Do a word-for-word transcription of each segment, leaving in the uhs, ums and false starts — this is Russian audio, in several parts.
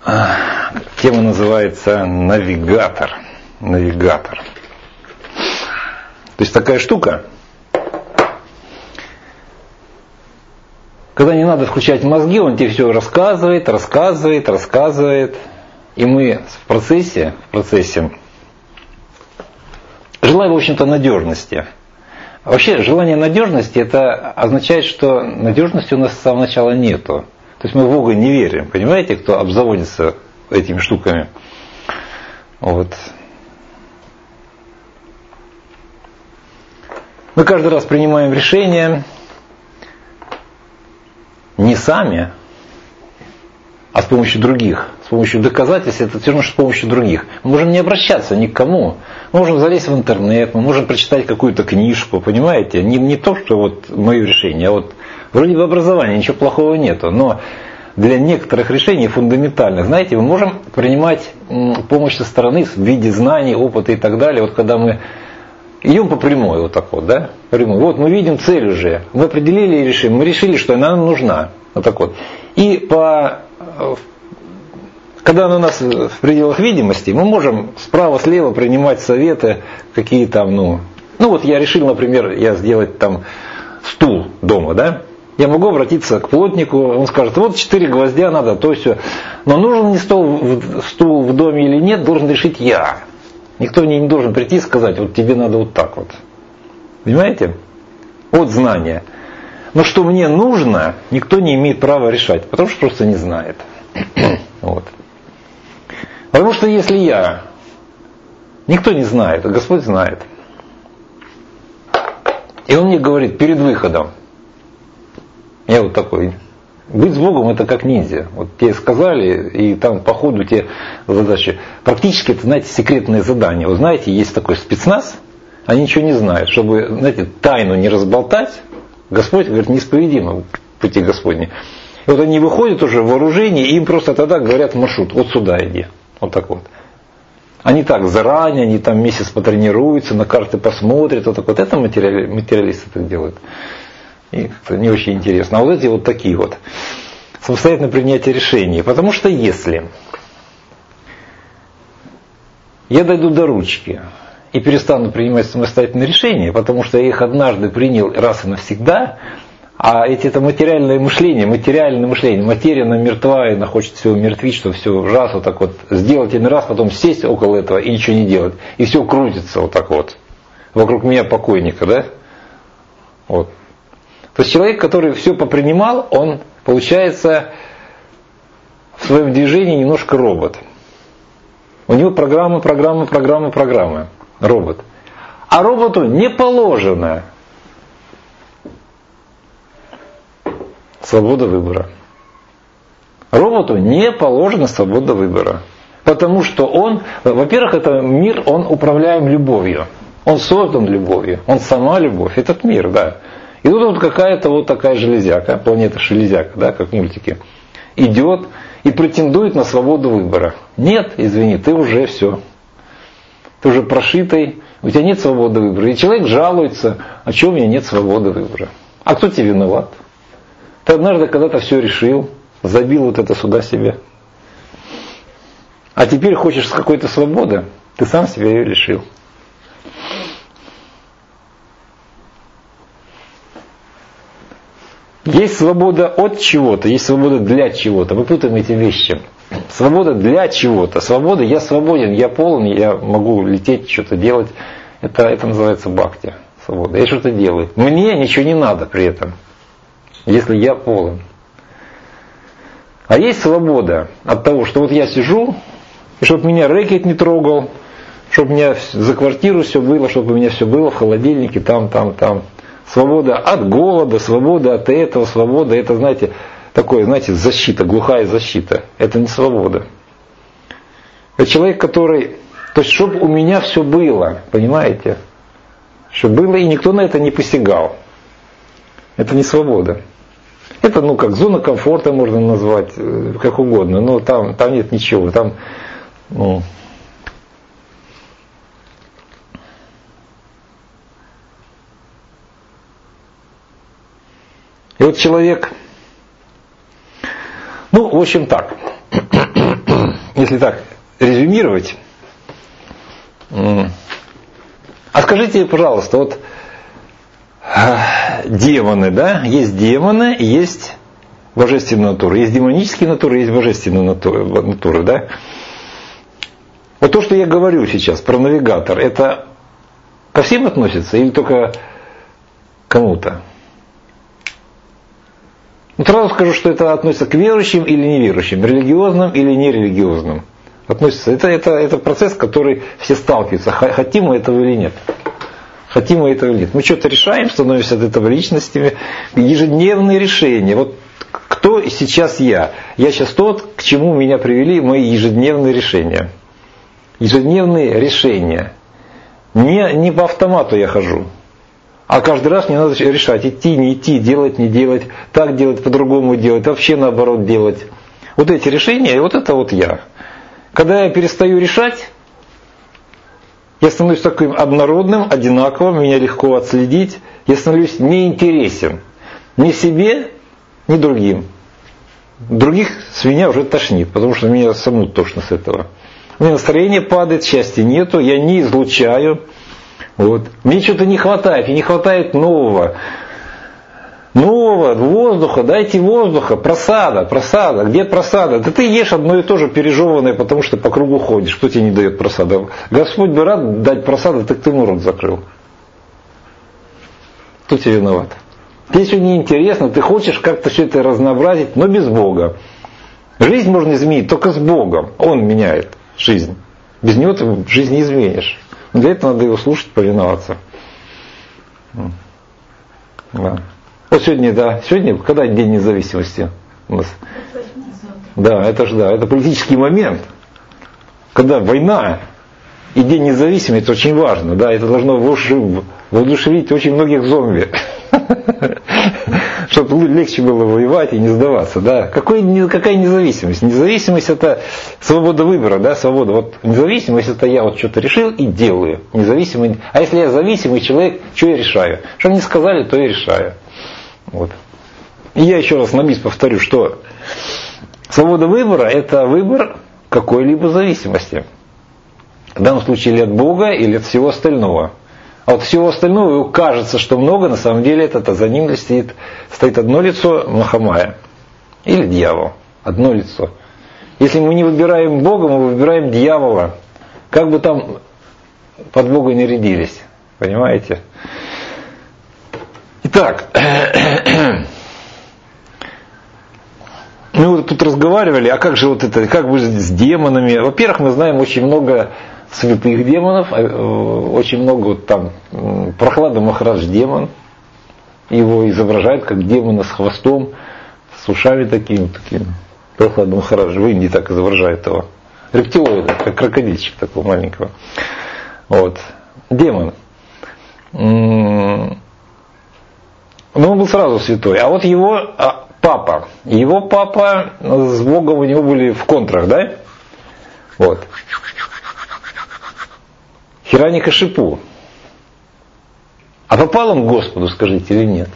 Тема называется навигатор. Навигатор. То есть такая штука, когда не надо включать мозги, он тебе все рассказывает, рассказывает, рассказывает. И мы в процессе, в процессе желаем, в общем-то, надежности. Вообще, желание надежности, это означает, что надежности у нас с самого начала нету. То есть мы в Бога не верим, понимаете, кто обзаводится этими штуками. Вот. Мы каждый раз принимаем решения не сами, а с помощью других. С помощью доказательств, это все равно, что с помощью других. Мы можем не обращаться ни к кому. Мы можем залезть в интернет, мы можем прочитать какую-то книжку, понимаете? Не, не то, что вот мое решение, а вот вроде бы образования, ничего плохого нету. Но для некоторых решений фундаментальных, знаете, мы можем принимать помощь со стороны в виде знаний, опыта и так далее. Вот когда мы идем по прямой, вот так вот, да? Прямой. Вот мы видим цель уже. Мы определили и решили. Мы решили, что она нам нужна. Вот так вот. И по... Когда она у нас в пределах видимости, мы можем справа-слева принимать советы, какие там, ну... Ну вот я решил, например, я сделать там стул дома, да? Я могу обратиться к плотнику, он скажет, вот четыре гвоздя надо, то все. Но нужен ли стол, стул в доме или нет, должен решить я. Никто мне не должен прийти и сказать, вот тебе надо вот так вот. Понимаете? Вот знание. Но что мне нужно, никто не имеет права решать, потому что просто не знает. Вот. Потому что если я, никто не знает, а Господь знает. И Он мне говорит перед выходом, я вот такой, быть с Богом это как ниндзя. Вот тебе сказали, и там по ходу тебе задачи. Практически это, знаете, секретное задание. Вы знаете, есть такой спецназ, они ничего не знают. Чтобы, знаете, тайну не разболтать, Господь говорит, неисповедимо пути Господни. И вот они выходят уже в вооружении, и им просто тогда говорят маршрут, вот сюда иди. Вот так вот. Они так заранее, они там месяц потренируются, на карты посмотрят, вот так вот. Это материали, материалисты так делают. И это не очень интересно. А вот эти вот такие вот. Самостоятельное принятие решений. Потому что если я дойду до ручки и перестану принимать самостоятельные решения, потому что я их однажды принял раз и навсегда, а эти это материальное мышление, материальное мышление, материя она мертва, и она хочет все умертвить, что все раз вот так вот сделать один раз, потом сесть около этого и ничего не делать. И все крутится вот так вот. Вокруг меня покойника, да? Вот. То есть человек, который все попринимал, он получается в своем движении немножко робот. У него программы, программы, программы, программы. Робот. А роботу не положено свобода выбора. Роботу не положена свобода выбора. Потому что он, во-первых, это мир, он управляем любовью. Он создан любовью. Он сама любовь. Этот мир, да. И тут вот какая-то вот такая железяка, планета железяка, да, как в мультике, идет и претендует на свободу выбора. Нет, извини, ты уже все. Ты уже прошитый, у тебя нет свободы выбора. И человек жалуется, а чего у меня нет свободы выбора? А кто тебе виноват? Ты однажды когда-то все решил, забил вот это сюда себе. А теперь хочешь с какой-то свободы, ты сам себя ее лишил. Есть свобода от чего-то, есть свобода для чего-то. Мы путаем эти вещи. Свобода для чего-то. Свобода, я свободен, я полон, я могу лететь, что-то делать. Это, это называется бхакти. Свобода. Я что-то делаю. Мне ничего не надо при этом, если я полон. А есть свобода от того, что вот я сижу, и чтобы меня рэкет не трогал, чтобы у меня за квартиру все было, чтобы у меня все было в холодильнике, там, там, там. Свобода от голода, свобода от этого, свобода, это, знаете, такое, знаете, защита, глухая защита. Это не свобода. Это человек, который, то есть, чтобы у меня все было, понимаете? Чтобы было, и никто на это не посягал. Это не свобода. Это, ну, как зона комфорта можно назвать, как угодно, но там, там нет ничего, там, ну... И вот человек, ну, в общем так, если так резюмировать, а скажите, пожалуйста, вот демоны, да, есть демоны, есть божественная натура, есть демонические натуры, есть божественные натуры, да. Вот то, что я говорю сейчас про навигатор, это ко всем относится или только кому-то? Ну, сразу скажу, что это относится к верующим или неверующим, религиозным или нерелигиозным. Относится. Это, это, это процесс, который все сталкиваются, хотим мы этого или нет. Хотим мы этого или нет. Мы что-то решаем, становимся от этого личностями. Ежедневные решения. Вот кто сейчас я? Я сейчас тот, к чему меня привели мои ежедневные решения. Ежедневные решения. Не, не по автомату я хожу. А каждый раз мне надо решать, идти, не идти, делать, не делать, так делать, по-другому делать, вообще наоборот делать. Вот эти решения, и вот это вот я. Когда я перестаю решать, я становлюсь таким однородным, одинаковым, меня легко отследить, я становлюсь неинтересен ни себе, ни другим. Других с меня уже тошнит, потому что меня саму тошно с этого. У меня настроение падает, счастья нету, я не излучаю. Вот. Мне что-то не хватает, и не хватает нового. Нового, воздуха, дайте воздуха, просада, просада. Где просада? Да ты ешь одно и то же пережеванное, потому что по кругу ходишь. Кто тебе не дает просада? Господь бы рад дать просаду, так ты ему рот закрыл. Кто тебе виноват? Тебе все неинтересно, ты хочешь как-то все это разнообразить, но без Бога. Жизнь можно изменить только с Богом. Он меняет жизнь. Без Него ты жизнь не изменишь. Но для этого надо его слушать, повиноваться. Да. Вот сегодня, да, сегодня, когда День независимости у нас? Да, это же да, это политический момент. Когда война и День независимости, это очень важно, да, это должно воодушевить очень многих зомби. Чтобы легче было воевать и не сдаваться, да. Какой, какая независимость? Независимость это свобода выбора, да, свобода. Вот независимость это я вот что-то решил и делаю. Независимый. А если я зависимый человек, что я решаю? Что мне сказали, то я решаю. Вот. И я еще раз на бис повторю, что свобода выбора это выбор какой-либо зависимости. В данном случае или от Бога, или от всего остального. А вот всего остального кажется, что много, на самом деле это за ним стоит, стоит одно лицо Махамая. Или дьявол. Одно лицо. Если мы не выбираем Бога, мы выбираем дьявола. Как бы там под Бога не рядились. Понимаете? Итак, мы вот тут разговаривали, а как же вот это, как бы с демонами? Во-первых, мы знаем очень много святых демонов, очень много вот там Прохлада Махарадж демон, его изображают как демона с хвостом, с ушами такими, такими. Прохлада Махарадж в Индии так изображают его. Рептилоида, как крокодильчик такого маленького. Вот. Демон. Но он был сразу святой. А вот его папа, его папа с Богом у него были в контрах, да? Вот. Хираньякашипу. А попал он к Господу, скажите, или нет?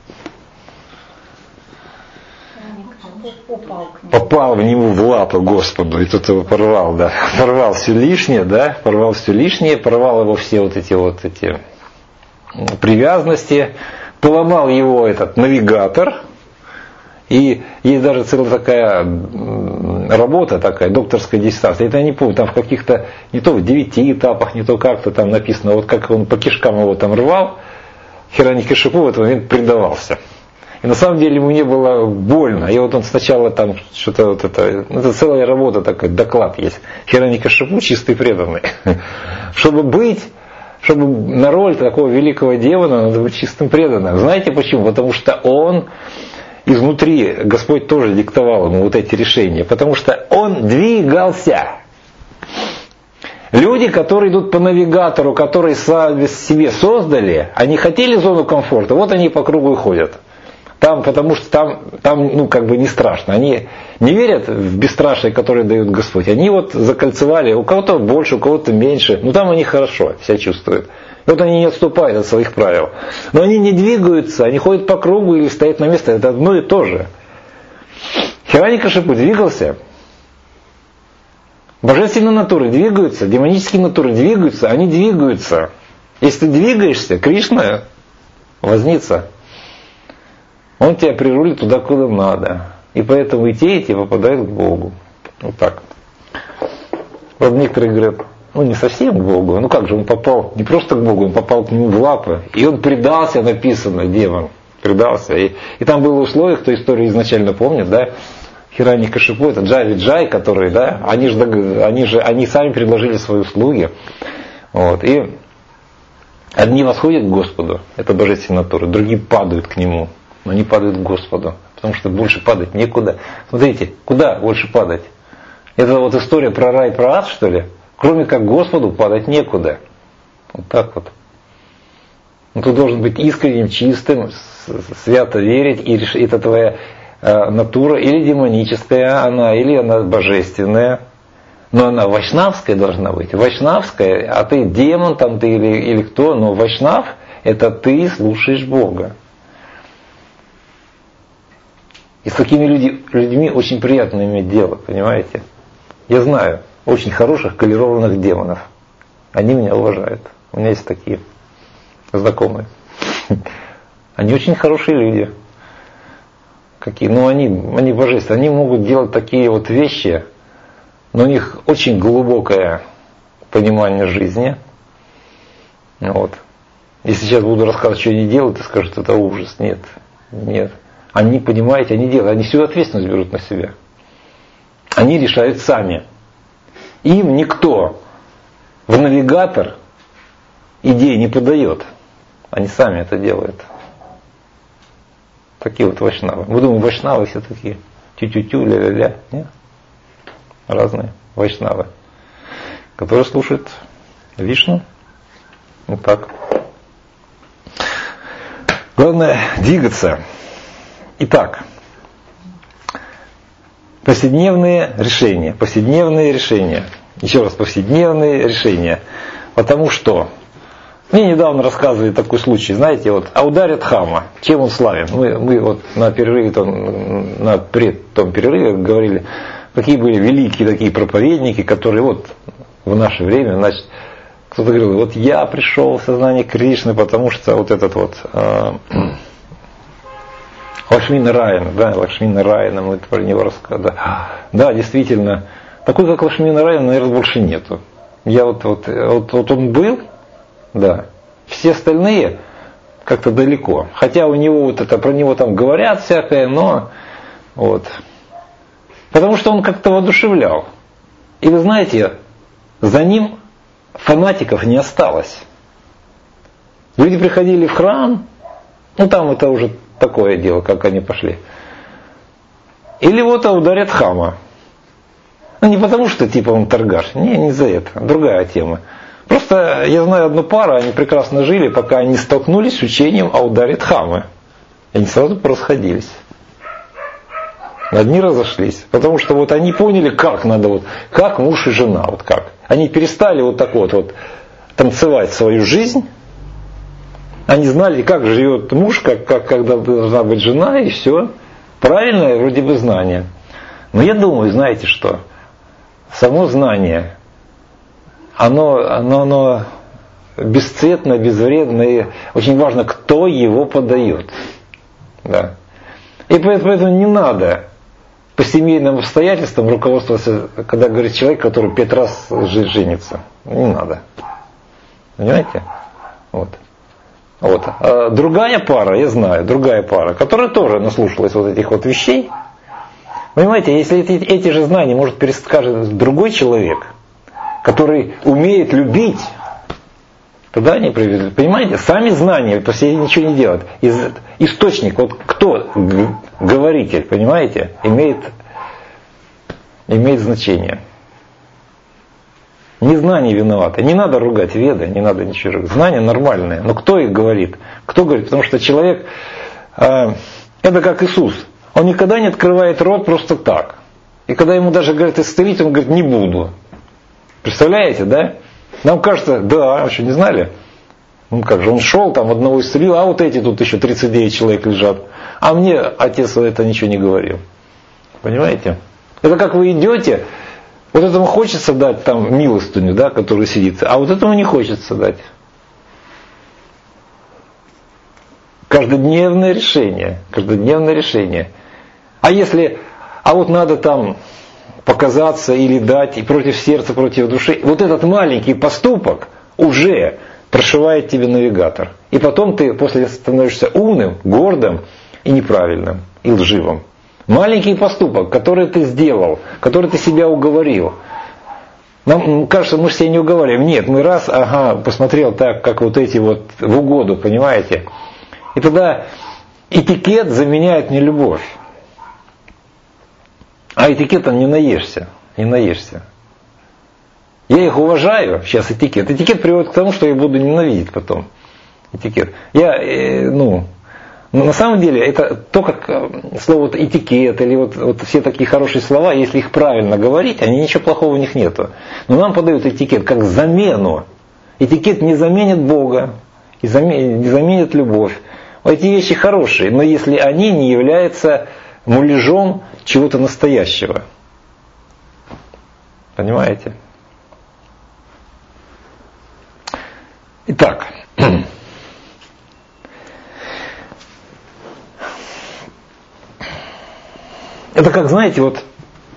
Попал в него в лапы Господу, и тот его порвал, да. Порвал все лишнее, да, порвал все лишнее, порвал его все вот эти вот эти привязанности, поломал его этот навигатор. И есть даже целая такая работа, такая докторская диссертация. Это я не помню, там в каких-то, не то в девяти этапах, не то как-то там написано, вот как он по кишкам его там рвал, Хираньякашипу в этот момент предавался. И на самом деле ему не было больно. И вот он сначала там что-то вот это, это целая работа такая, доклад есть. Хираньякашипу чистый преданный. Чтобы быть, чтобы на роль такого великого демона надо быть чистым преданным. Знаете почему? Потому что он изнутри, Господь тоже диктовал ему вот эти решения, потому что он двигался. Люди, которые идут по навигатору, которые сами себе создали, они хотели зону комфорта, вот они по кругу и ходят. Там, потому что там, там ну, как бы не страшно. Они не верят в бесстрашие, которое дает Господь. Они вот закольцевали, у кого-то больше, у кого-то меньше, но там они хорошо себя чувствуют. Вот они не отступают от своих правил. Но они не двигаются, они ходят по кругу или стоят на месте. Это одно и то же. Хираньякашипу двигался. Божественные натуры двигаются, демонические натуры двигаются, они двигаются. Если ты двигаешься, Кришна, возница, он тебя прирулит туда, куда надо. И поэтому и те, и те попадают к Богу. Вот так. Вот некоторые говорят, ну не совсем к Богу, ну как же он попал, не просто к Богу, он попал к нему в лапы. И он предался, написано, демон, предался. И, и там было условие, кто историю изначально помнит, да, Хираньякашипу, это Джай Джай, которые, да, они же, они же, они сами предложили свои услуги. Вот, и одни восходят к Господу, это божественная натура, другие падают к Нему, но не падают к Господу, потому что больше падать некуда. Смотрите, куда больше падать? Это вот история про рай, про ад, что ли? Кроме как Господу падать некуда. Вот так вот. Но ты должен быть искренним, чистым, свято верить, и это твоя натура или демоническая она, или она божественная. Но она вайшнавская должна быть. Вайшнавская, а ты демон там ты или, или кто, но вайшнав это ты слушаешь Бога. И с такими люди, людьми очень приятно иметь дело, понимаете? Я знаю очень хороших колерованных демонов. Они меня уважают. У меня есть такие знакомые. Они очень хорошие люди. Какие? Ну, они, они божественные. Они могут делать такие вот вещи, но у них очень глубокое понимание жизни. Вот. Если сейчас буду рассказывать, что они делают, ты скажешь, это ужас. Нет. Нет. Они, понимаете, они делают. Они всю ответственность берут на себя. Они решают сами. Им никто в навигатор идеи не подает. Они сами это делают. Такие вот вайшнавы. Мы думаем, вайшнавы все такие тю-тю-тю, ля-ля-ля. Нет? Разные вайшнавы, которые слушают Вишну. Вот так. Главное двигаться. Итак, повседневные решения. Повседневные решения. Еще раз, повседневные решения. Потому что мне недавно рассказывали такой случай, знаете, вот, а ударят хама, чем он славен? Мы, мы вот на перерыве, там, на пред том перерыве говорили, какие были великие такие проповедники, которые вот в наше время, значит, кто-то говорил, вот я пришел в сознание Кришны, потому что вот этот вот э, Лакшмина Раяна, да, Лакшмина Раяна, мы про него рассказывали. Да, да, действительно, такой, как Лакшмина Раяна, наверное, больше нету. Я вот, вот, вот, вот он был, да, все остальные как-то далеко. Хотя у него вот это, про него там говорят всякое, но вот. Потому что он как-то воодушевлял. И вы знаете, за ним фанатиков не осталось. Люди приходили в храм, ну там это уже такое дело, как они пошли. Или вот ударят хама. Ну не потому что типа он торгаш, не, не за это, другая тема. Просто я знаю одну пару, они прекрасно жили, пока они столкнулись с учением о ударе Дхаммы. И они сразу порасходились. Одни разошлись. Потому что вот они поняли, как надо, вот, как муж и жена, вот как. Они перестали вот так вот, вот танцевать свою жизнь. Они знали, как живет муж, как, как, когда должна быть жена, и все. Правильное вроде бы знание. Но я думаю, знаете что? Само знание, оно, оно, оно бесцветно, безвредно, и очень важно, кто его подает. Да. И поэтому не надо по семейным обстоятельствам руководствоваться, когда говорит человек, который пять раз женится. Не надо. Понимаете? Вот. Вот. А другая пара, я знаю, другая пара, которая тоже наслушалась вот этих вот вещей. Понимаете, если эти, эти же знания может перескажет другой человек, который умеет любить, тогда они привезли. Понимаете, сами знания, по себе ничего не делают. Из, источник, вот кто г- говоритель, понимаете, имеет, имеет значение. Не знания виноваты. Не надо ругать веды, не надо ничего ругать. Знания нормальные. Но кто их говорит? Кто говорит? Потому что человек, э, это как Иисус. Он никогда не открывает рот просто так. И когда ему даже говорят исцелить, он говорит, не буду. Представляете, да? Нам кажется, да, что не знали? Ну как же, он шел, там одного исцелил, а вот эти тут еще тридцать девять человек лежат. А мне отец это ничего не говорил. Понимаете? Это как вы идете Вот этому хочется дать там милостыню, да, которая сидит, а вот этому не хочется дать. Каждодневное решение, каждодневное решение. А если, а вот надо там показаться или дать, и против сердца, против души, вот этот маленький поступок уже прошивает тебе навигатор. И потом ты после становишься умным, гордым и неправильным, и лживым. Маленький поступок, который ты сделал, который ты себя уговорил. Нам кажется, мы же себя не уговариваем. Нет, мы раз, ага, посмотрел так, как вот эти вот в угоду, понимаете? И тогда этикет заменяет не любовь. А этикетом не наешься, не наешься. Я их уважаю, сейчас этикет. Этикет приводит к тому, что я буду ненавидеть потом. Этикет. Я, э, ну, на самом деле, это то, как слово вот этикет, или вот, вот все такие хорошие слова, если их правильно говорить, они ничего плохого в них нету. Но нам подают этикет как замену. Этикет не заменит Бога, и не заменит любовь. Эти вещи хорошие, но если они не являются муляжом чего-то настоящего. Понимаете? Итак. Это как, знаете, вот,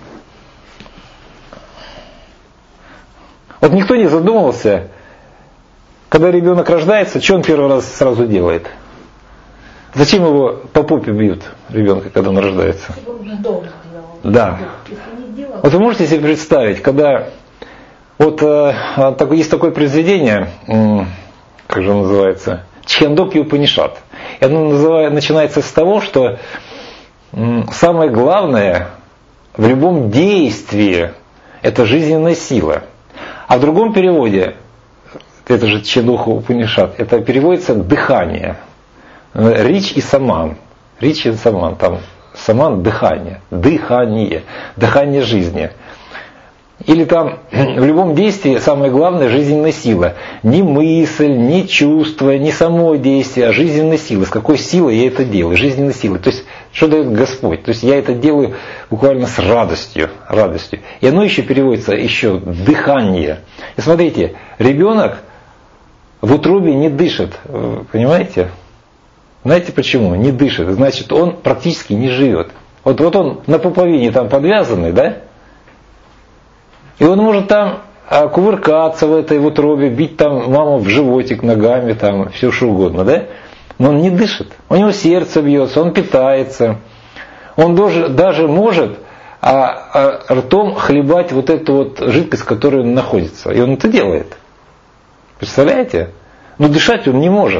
вот никто не задумывался, когда ребенок рождается, что он первый раз сразу делает? Зачем его по попе бьют, ребенка, когда он рождается? Да. Вот вы можете себе представить, когда вот э, есть такое произведение, э, как же оно называется, Чхандокья Упанишат. И оно называет, начинается с того, что э, самое главное в любом действии это жизненная сила. А в другом переводе, это же Чхандокья Упанишат, это переводится дыхание. Рич и саман. Рич и саман. Там саман дыхание. Дыхание. Дыхание жизни. Или там в любом действии самое главное жизненная сила. Не мысль, не чувство, не само действие, а жизненная сила. С какой силой я это делаю? Жизненная сила. То есть, что дает Господь? То есть я это делаю буквально с радостью. радостью. И оно еще переводится еще дыхание. И смотрите, ребенок в утробе не дышит. Понимаете? Знаете почему? Не дышит. Значит, он практически не живет. Вот, вот он на пуповине там подвязанный, да? И он может там кувыркаться в этой утробе, бить там маму в животик ногами, там все что угодно, да? Но он не дышит. У него сердце бьется, он питается. Он даже, даже может а, а, ртом хлебать вот эту вот жидкость, в которой он находится. И он это делает. Представляете? Но дышать он не может.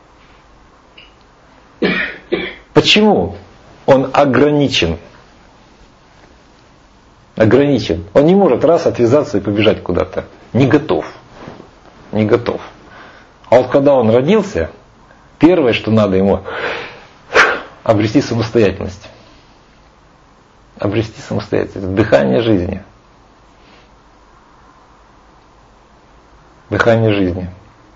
Почему? Он ограничен. Ограничен. Он не может раз отвязаться и побежать куда-то. Не готов. Не готов. А вот когда он родился, первое, что надо ему, обрести самостоятельность. Обрести самостоятельность. Дыхание жизни. Дыхание жизни.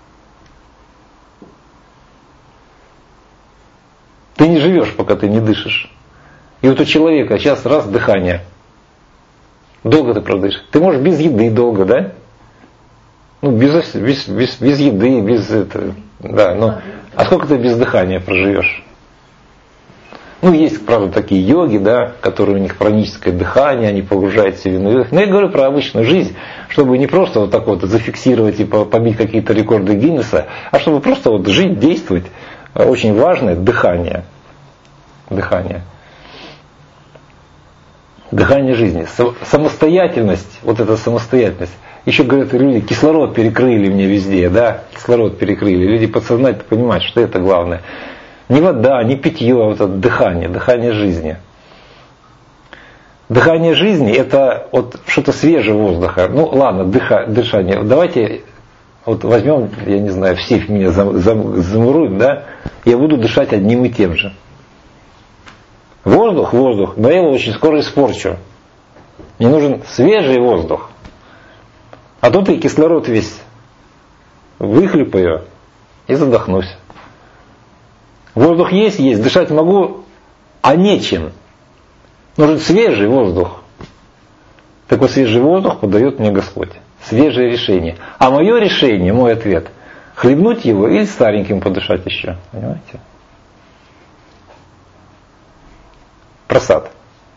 Ты не живешь, пока ты не дышишь. И вот у человека сейчас раз дыхание. Долго ты продышишь. Ты можешь без еды долго, да? Ну, без, без, без, без еды, без этого. Да, но, а сколько ты без дыхания проживешь? Ну, есть, правда, такие йоги, да, которые у них хроническое дыхание, они погружают себя в иную. Но я говорю про обычную жизнь, чтобы не просто вот так вот зафиксировать и побить какие-то рекорды Гиннесса, а чтобы просто вот жить, действовать. Очень важное дыхание. Дыхание. Дыхание жизни. Самостоятельность, вот эта самостоятельность. Еще говорят, люди, кислород перекрыли мне везде, да, кислород перекрыли. Люди подсознательно понимают, что это главное. Не вода, не питье, а вот это дыхание, дыхание жизни. Дыхание жизни это вот что-то свежего воздуха. Ну ладно, дыха, дышание. Давайте вот возьмем, я не знаю, все меня зам, зам, замуруют, да, я буду дышать одним и тем же. Воздух, воздух, но я его очень скоро испорчу. Мне нужен свежий воздух. А тут и кислород весь выхлюпаю и задохнусь. Воздух есть, есть, дышать могу, а нечем. Нужен свежий воздух. Так вот, свежий воздух подает мне Господь. Свежее решение. А мое решение, мой ответ, хлебнуть его или стареньким подышать еще. Понимаете? Просад.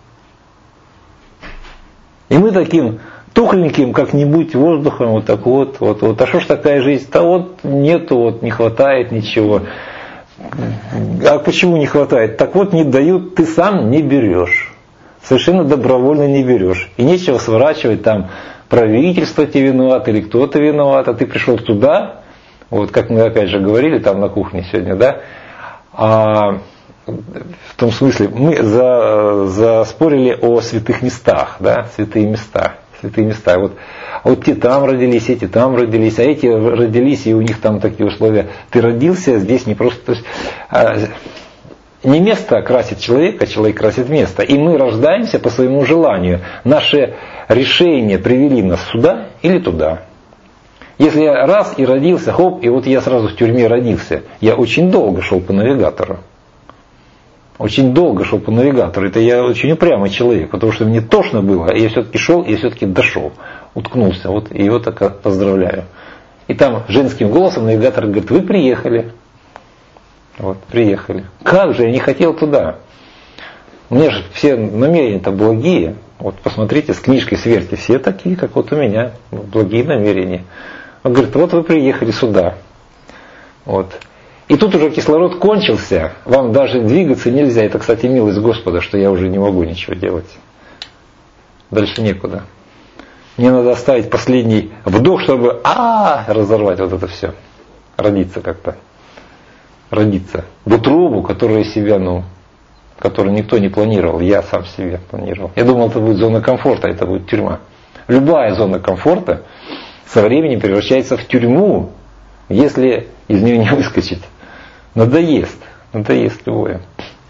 И мы таким тухленьким как-нибудь воздухом, вот так вот, вот, вот. А что ж такая жизнь? Да вот нету, вот не хватает ничего. А почему не хватает? Так вот не дают, ты сам не берешь. Совершенно добровольно не берешь. И нечего сворачивать там, правительство тебе виноват или кто-то виноват, а ты пришел туда, вот как мы опять же говорили там на кухне сегодня, да, а, в том смысле, мы за, заспорили о святых местах, да, святые места, святые места. Вот, а вот те там родились, эти там родились, а эти родились, и у них там такие условия. Ты родился здесь не просто... То есть, а, не место красит человека, человек красит место. И мы рождаемся по своему желанию. Наши решения привели нас сюда или туда. Если я раз и родился, хоп, и вот я сразу в тюрьме родился, я очень долго шел по навигатору. Очень долго шел по навигатору. Это я очень упрямый человек, потому что мне тошно было, и я все-таки шел, и я все-таки дошел. Уткнулся. Вот, и его так поздравляю. И там женским голосом навигатор говорит: вы приехали. Вот, приехали. Как же, я не хотел туда. У меня же все намерения-то благие. Вот посмотрите, с книжкой сверьте, все такие, как вот у меня. Благие намерения. Он говорит: вот вы приехали сюда. Вот. И тут уже кислород кончился, вам даже двигаться нельзя. Это, кстати, милость Господа, что я уже не могу ничего делать. Дальше некуда. Мне надо оставить последний вдох, чтобы а разорвать вот это все. Родиться как-то. Родиться. В утробу, которая себя, ну, которую никто не планировал, я сам себе планировал. Я думал, это будет зона комфорта, это будет тюрьма. Любая зона комфорта со временем превращается в тюрьму, если из нее не выскочить. Надоест. Надоест любое.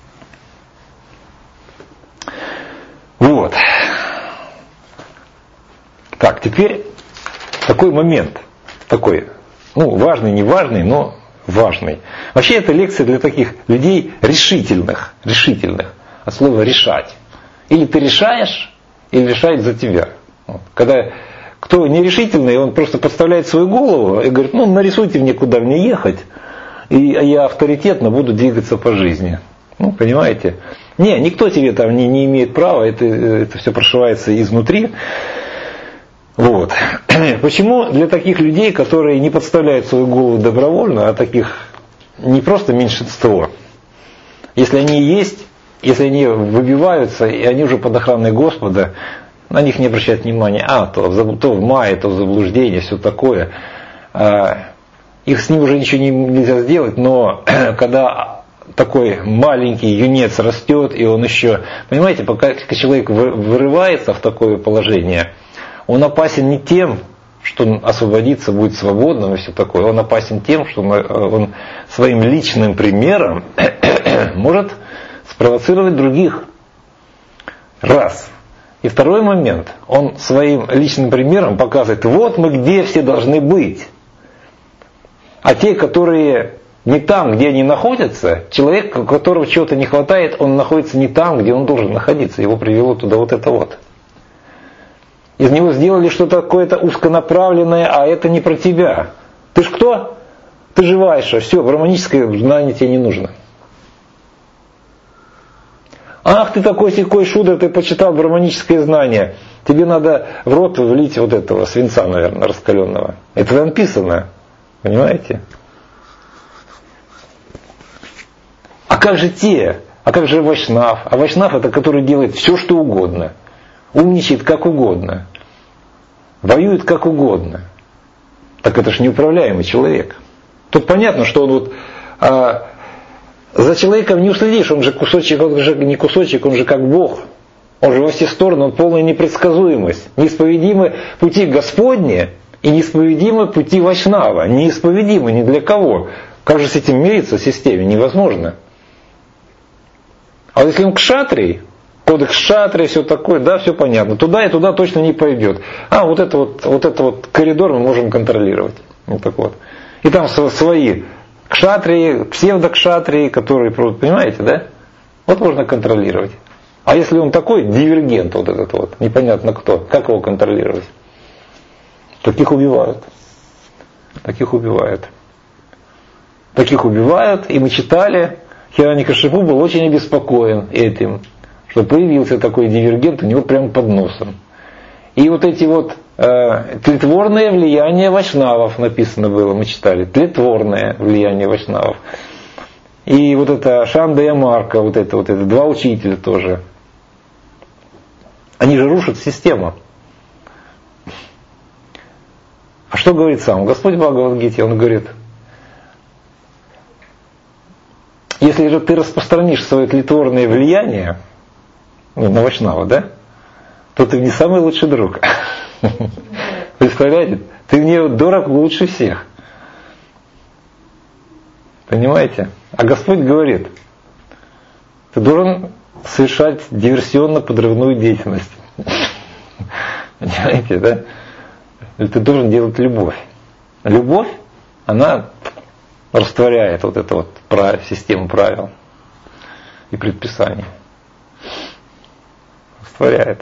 Вот. Так, теперь такой момент. Такой, ну, важный, не важный, но важный. Вообще это лекция для таких людей решительных. Решительных. От слова решать. Или ты решаешь, или решает за тебя. Вот. Когда кто нерешительный, он просто подставляет свою голову и говорит: ну нарисуйте мне, куда мне ехать, и я авторитетно буду двигаться по жизни. Ну, понимаете? Не, никто тебе там не, не имеет права, это, это все прошивается изнутри. Вот. Почему для таких людей, которые не подставляют свою голову добровольно, а таких не просто меньшинство, если они есть, если они выбиваются, и они уже под охраной Господа, на них не обращают внимания, а, то, то в мае, то в заблуждение, все такое. Их с ним уже ничего не, нельзя сделать, но когда такой маленький юнец растет, и он еще, понимаете, пока человек вырывается в такое положение, он опасен не тем, что он освободится, будет свободным и все такое. Он опасен тем, что он своим личным примером может спровоцировать других. Раз. И второй момент. Он своим личным примером показывает: вот мы где все должны быть. А те, которые не там, где они находятся, человек, у которого чего-то не хватает, он находится не там, где он должен находиться. Его привело туда вот это вот. Из него сделали что-то какое-то узконаправленное, а это не про тебя. Ты ж кто? Ты же Вайша. Все, гармоническое знание тебе не нужно. Ах, ты такой сякой шудр, ты почитал гармоническое знание. Тебе надо в рот влить вот этого свинца, наверное, раскаленного. Это написано. Понимаете? А как же те? А как же Вайшнав? А Вайшнав это который делает все, что угодно. Умничает как угодно. Воюет как угодно. Так это ж неуправляемый человек. Тут понятно, что он вот а, за человеком не уследишь, он же кусочек, он же не кусочек, он же как Бог. Он же во все стороны, он полная непредсказуемость. Неисповедимы пути Господни и неисповедимы пути Вайшнава. Неисповедимы ни для кого. Как же с этим мириться в системе? Невозможно. А вот если он кшатрий, кодекс кшатрия, все такое, да, все понятно. Туда и туда точно не пойдет. А вот это вот, вот это вот коридор мы можем контролировать. Вот так вот. И там свои кшатрии, псевдокшатрии, которые, понимаете, да? Вот можно контролировать. А если он такой дивергент, вот этот вот, непонятно кто, как его контролировать? Таких убивают. Таких убивают. Таких убивают, и мы читали, Хирanyакашипу был очень обеспокоен этим, что появился такой дивергент у него прямо под носом. И вот эти вот э, тлетворное влияние вайшнавов написано было, мы читали, тлетворное влияние вайшнавов. И вот это Шанда и Амарка, вот это вот это, два учителя тоже. Они же рушат систему. А что говорит сам Господь в Бхагавад-гите? Он говорит, если же ты распространишь свое тлетворное влияние, ну, на вайшнава, да, то ты мне самый лучший друг. Представляете? Ты мне дорог лучше всех. Понимаете? А Господь говорит, ты должен совершать диверсионно-подрывную деятельность. Понимаете, да? Ты должен делать любовь. Любовь, она растворяет вот эту вот систему правил и предписаний. Растворяет.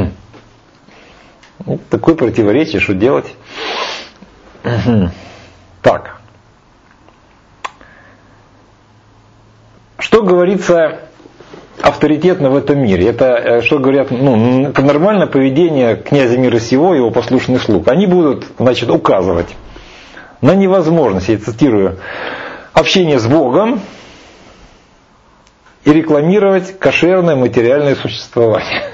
Вот такое противоречие, что делать? Так. Что говорится авторитетно в этом мире? Это, что говорят, ну, это нормальное поведение князя мира сего и его послушных слуг. Они будут, значит, указывать на невозможность, я цитирую, общения с Богом и рекламировать кошерное материальное существование.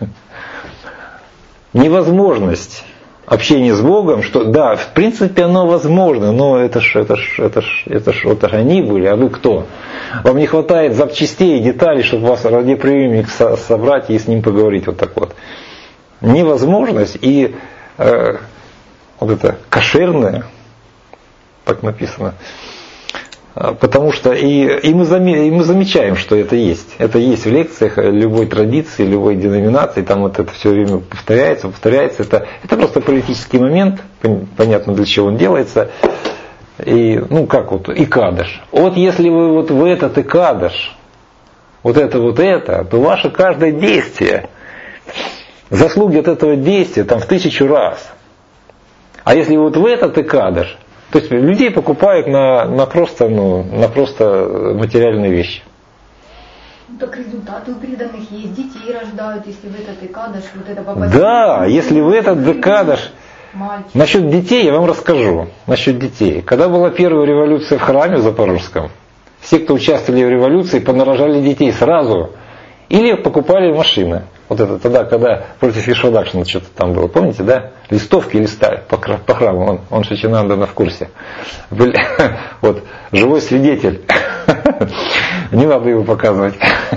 Невозможность общения с Богом, что да, в принципе оно возможно, но это ж, это ж, это ж, это ж, вот они были, а вы кто? Вам не хватает запчастей и деталей, чтобы вас радиоприемник собрать и с ним поговорить вот так вот. Невозможность и э, вот это кошерное, так написано, потому что и, и, мы заме, и мы замечаем, что это есть. Это есть в лекциях любой традиции, любой деноминации, там вот это все время повторяется, повторяется. Это, это просто политический момент, понятно, для чего он делается. И, ну как вот, икадыш. Вот если вы вот в этот икадыш, вот это вот это, то ваше каждое действие, заслуги от этого действия там в тысячу раз. А если вот в этот икадыш, то есть людей покупают на, на, просто, ну, на просто материальные вещи. Так результаты у преданных есть, детей рождают, если в этот икадыш, вот это попадет. Да, если в этот икадыш. Насчет детей я вам расскажу. Насчет детей. Когда была первая революция в храме в Запорожском, все, кто участвовали в революции, понарожали детей сразу. Или покупали машины. Вот это тогда, когда против Вишвадакшина что-то там было. Помните, да? Листовки листали по, по храму. Он, он Шачинандана в курсе. Были, вот, живой свидетель. Не надо его показывать.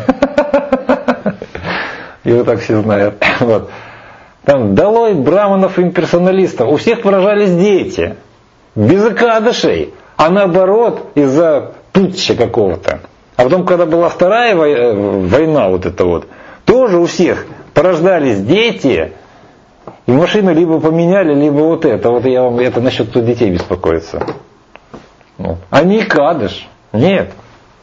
Его так все знают. Вот. Там долой браманов и имперсоналистов. У всех поражались дети. Без икадышей. А наоборот, из-за путча какого-то. А потом, когда была вторая война, вот эта вот, тоже у всех порождались дети, и машины либо поменяли, либо вот это. Вот я вам это насчет детей беспокоится. Вот. А не икадыш. Нет.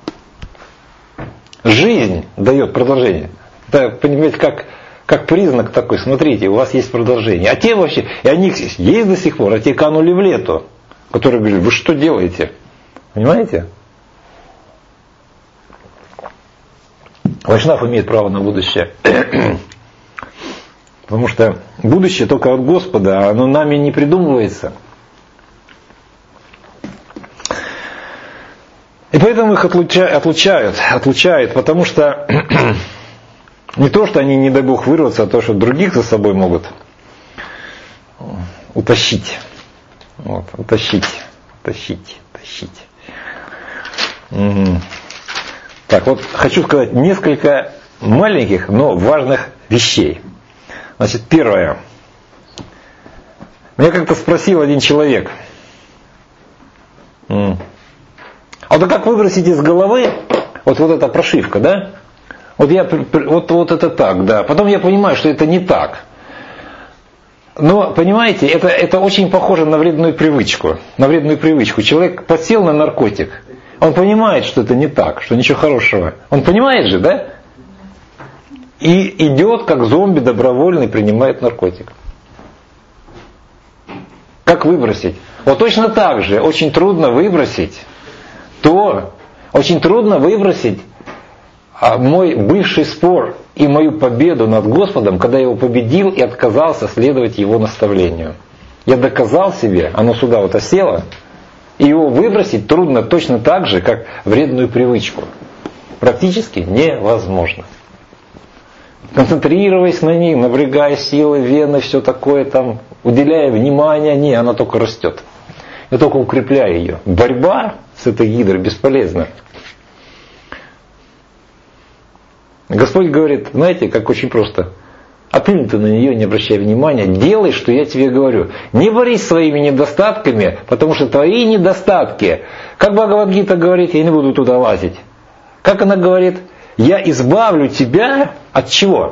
Жизнь дает продолжение. Это, понимаете, как, как признак такой. Смотрите, у вас есть продолжение. А те вообще, и они есть до сих пор, а те канули в лету. Которые говорят, вы что делаете? Понимаете? Вайшнав имеет право на будущее. Потому что будущее только от Господа, а оно нами не придумывается. И поэтому их отлучают, отлучают, отлучают, потому что не то, что они, не дай Бог, вырваться, а то, что других за собой могут утащить. Вот, утащить, утащить, утащить. Угу. Так, вот хочу сказать несколько маленьких, но важных вещей. Значит, первое. Меня как-то спросил один человек. А вот как выбросить из головы вот, вот эта прошивка, да? Вот, я, вот, вот это так, да. Потом я понимаю, что это не так. Но, понимаете, это, это очень похоже на вредную привычку. На вредную привычку. Человек подсел на наркотик. Он понимает, что это не так, что ничего хорошего. Он понимает же, да? и идет как зомби добровольно и принимает наркотик. Как выбросить? Вот точно так же очень трудно выбросить то, очень трудно выбросить мой бывший спор и мою победу над Господом, когда я его победил и отказался следовать Его наставлению. Я доказал себе, оно сюда вот осело, и его выбросить трудно точно так же, как вредную привычку. Практически невозможно. Концентрируясь на ней, напрягая силы, вены, все такое там, уделяя внимание, не, она только растет. Я только укрепляю ее. Борьба с этой гидрой бесполезна. Господь говорит, знаете, как очень просто. Оплюнь ты на нее, не обращай внимания, делай, что я тебе говорю. Не борись своими недостатками, потому что твои недостатки, как Бхагавад-гита говорит, я не буду туда лазить. Как она говорит, я избавлю тебя от чего?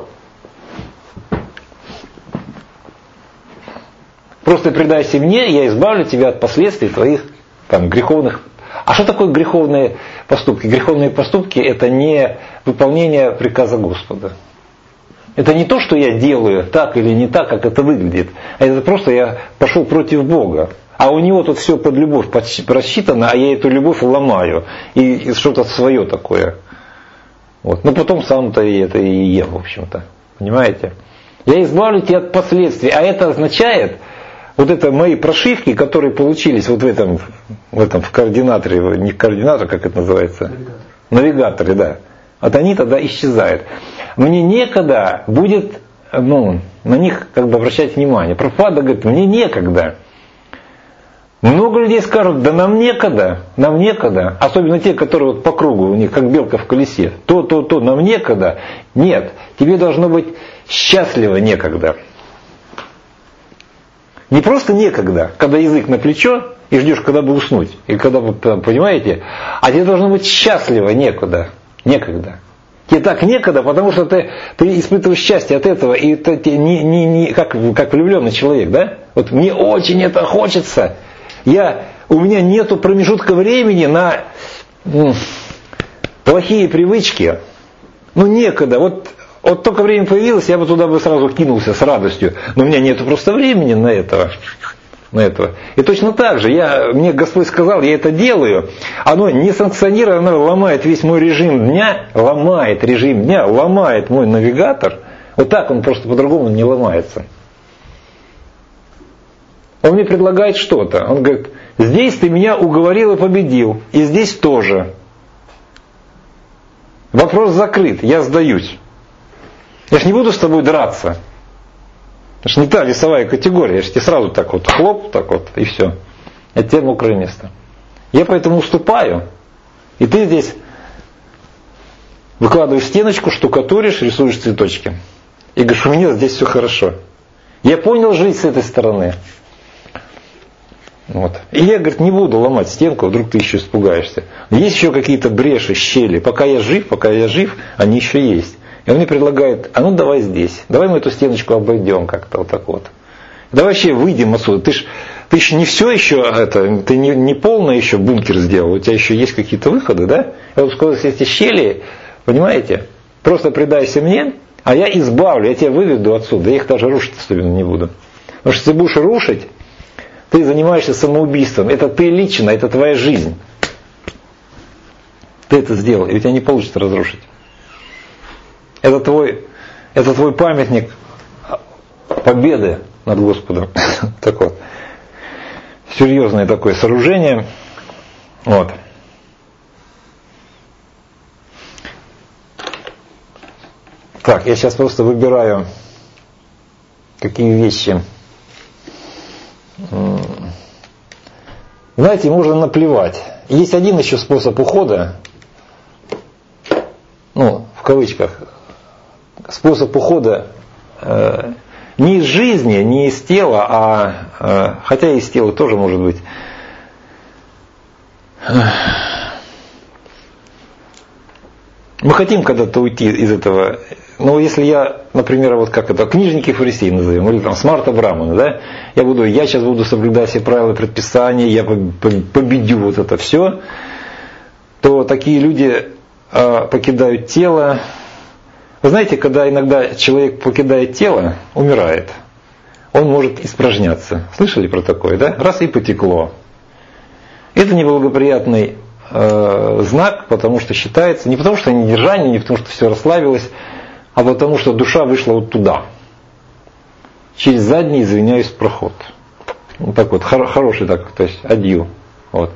Просто предайся мне, я избавлю тебя от последствий твоих там, греховных. А что такое греховные поступки? Греховные поступки — это не выполнение приказа Господа. Это не то, что я делаю так или не так, как это выглядит. А это просто я пошел против Бога. А у него тут все под любовь просчитано, а я эту любовь ломаю. И, и что-то свое такое. Вот. Но потом сам-то и это и ем, в общем-то. Понимаете? Я избавлю тебя от последствий. А это означает, вот это мои прошивки, которые получились вот в этом, в этом в координаторе, не в координаторе, как это называется? Навигатор. Навигаторе, да. Вот они тогда исчезают. Мне некогда будет, ну, на них как бы обращать внимание. Прабхупада говорит, мне некогда. Много людей скажут, да нам некогда, нам некогда. Особенно те, которые вот по кругу, у них как белка в колесе. То, то, то, нам некогда. Нет, тебе должно быть счастливо некогда. Не просто некогда, когда язык на плечо и ждешь, когда бы уснуть. И когда бы, понимаете, а тебе должно быть счастливо некуда. Некогда. Тебе так некогда, потому что ты, ты испытываешь счастье от этого, и ты не, не, не, как, как влюбленный человек, да? Вот мне очень это хочется. Я, у меня нету промежутка времени на м, плохие привычки. Ну некогда. Вот, вот только время появилось, я бы туда бы сразу кинулся с радостью. Но у меня нету просто времени на этого. На этого. И точно так же, я, мне Господь сказал, я это делаю, оно не санкционировано, оно ломает весь мой режим дня, ломает режим дня, ломает мой навигатор. Вот так он просто по-другому не ломается. Он мне предлагает что-то. Он говорит, здесь ты меня уговорил и победил, и здесь тоже. Вопрос закрыт, я сдаюсь. Я ж не буду с тобой драться. Это же не та весовая категория, я же тебе сразу так вот хлоп, так вот, и все. Это тебе мокрое место. Я поэтому уступаю. И ты здесь выкладываешь стеночку, штукатуришь, рисуешь цветочки. И говоришь, у меня здесь все хорошо. Я понял жить с этой стороны. Вот. И я, говорит, не буду ломать стенку, вдруг ты еще испугаешься. Есть еще какие-то бреши, щели. Пока я жив, пока я жив, они еще есть. И он мне предлагает, а ну давай здесь, давай мы эту стеночку обойдем как-то вот так вот. Давай вообще выйдем отсюда. Ты ж, ты еще не все еще, это, ты не, не полный еще бункер сделал, у тебя еще есть какие-то выходы, да? И вот сквозь эти щели, понимаете, просто предайся мне, а я избавлю, я тебя выведу отсюда, я их даже рушить особенно не буду. Потому что если ты будешь рушить, ты занимаешься самоубийством. Это ты лично, это твоя жизнь. Ты это сделал, и у тебя не получится разрушить. Это твой, это твой памятник победы над Господом. Так вот. Серьезное такое сооружение. Вот. Так, я сейчас просто выбираю, какие вещи. Знаете, можно наплевать. Есть один еще способ ухода, ну, в кавычках, способ ухода э, не из жизни, не из тела, а, э, хотя и из тела тоже может быть. Мы хотим когда-то уйти из этого. Но если я, например, вот как это, книжники фарисеи назовем, или там Смарта Брамана, да, я буду, я сейчас буду соблюдать все правила предписания, я победю вот это все, то такие люди э, покидают тело, Вы знаете, когда иногда человек покидает тело, умирает, он может испражняться. Слышали про такое, да? Раз и потекло. Это неблагоприятный э, знак, потому что считается, не потому что недержание, не потому что все расслабилось, а потому что душа вышла вот туда. Через задний, извиняюсь, проход. Вот так вот, хор- хороший так, то есть адью. Вот.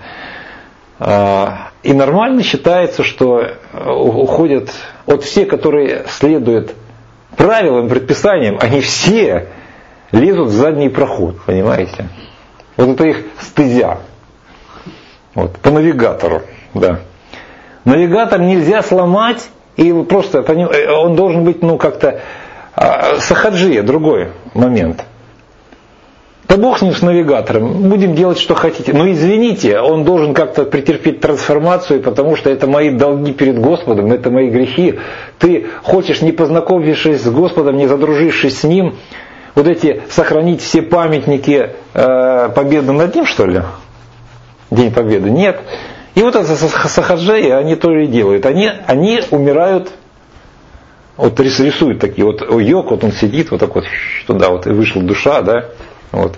И нормально считается, что уходят, вот все, которые следуют правилам, предписаниям, они все лезут в задний проход, понимаете? Вот это их стезя. Вот, по навигатору, да. Навигатор нельзя сломать, и просто он должен быть, ну, как-то сахаджия, другой момент. Да бог с ним, с навигатором, будем делать, что хотите. Но извините, он должен как-то претерпеть трансформацию, потому что это мои долги перед Господом, это мои грехи. Ты хочешь, не познакомившись с Господом, не задружившись с Ним, вот эти сохранить все памятники э, победы над Ним, что ли? День Победы? Нет. И вот это сахаджаи, они тоже и делают. Они, они умирают, вот рисуют такие, вот йог, вот он сидит, вот так вот туда вот, и вышла душа, да, вот.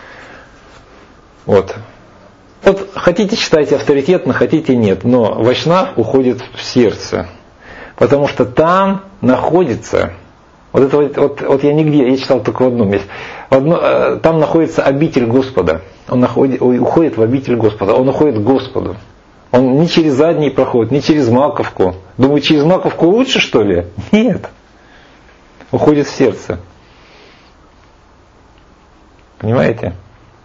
Вот. Вот хотите считайте авторитетно, хотите нет, но вайшнав уходит в сердце, потому что там находится, вот это вот, вот, вот я нигде, я читал только в одном месте, в одно, там находится обитель Господа, он находит, уходит в обитель Господа, он уходит к Господу, он не через задний проходит, не через маковку, думаю, через маковку лучше, что ли? Нет, уходит в сердце. Понимаете?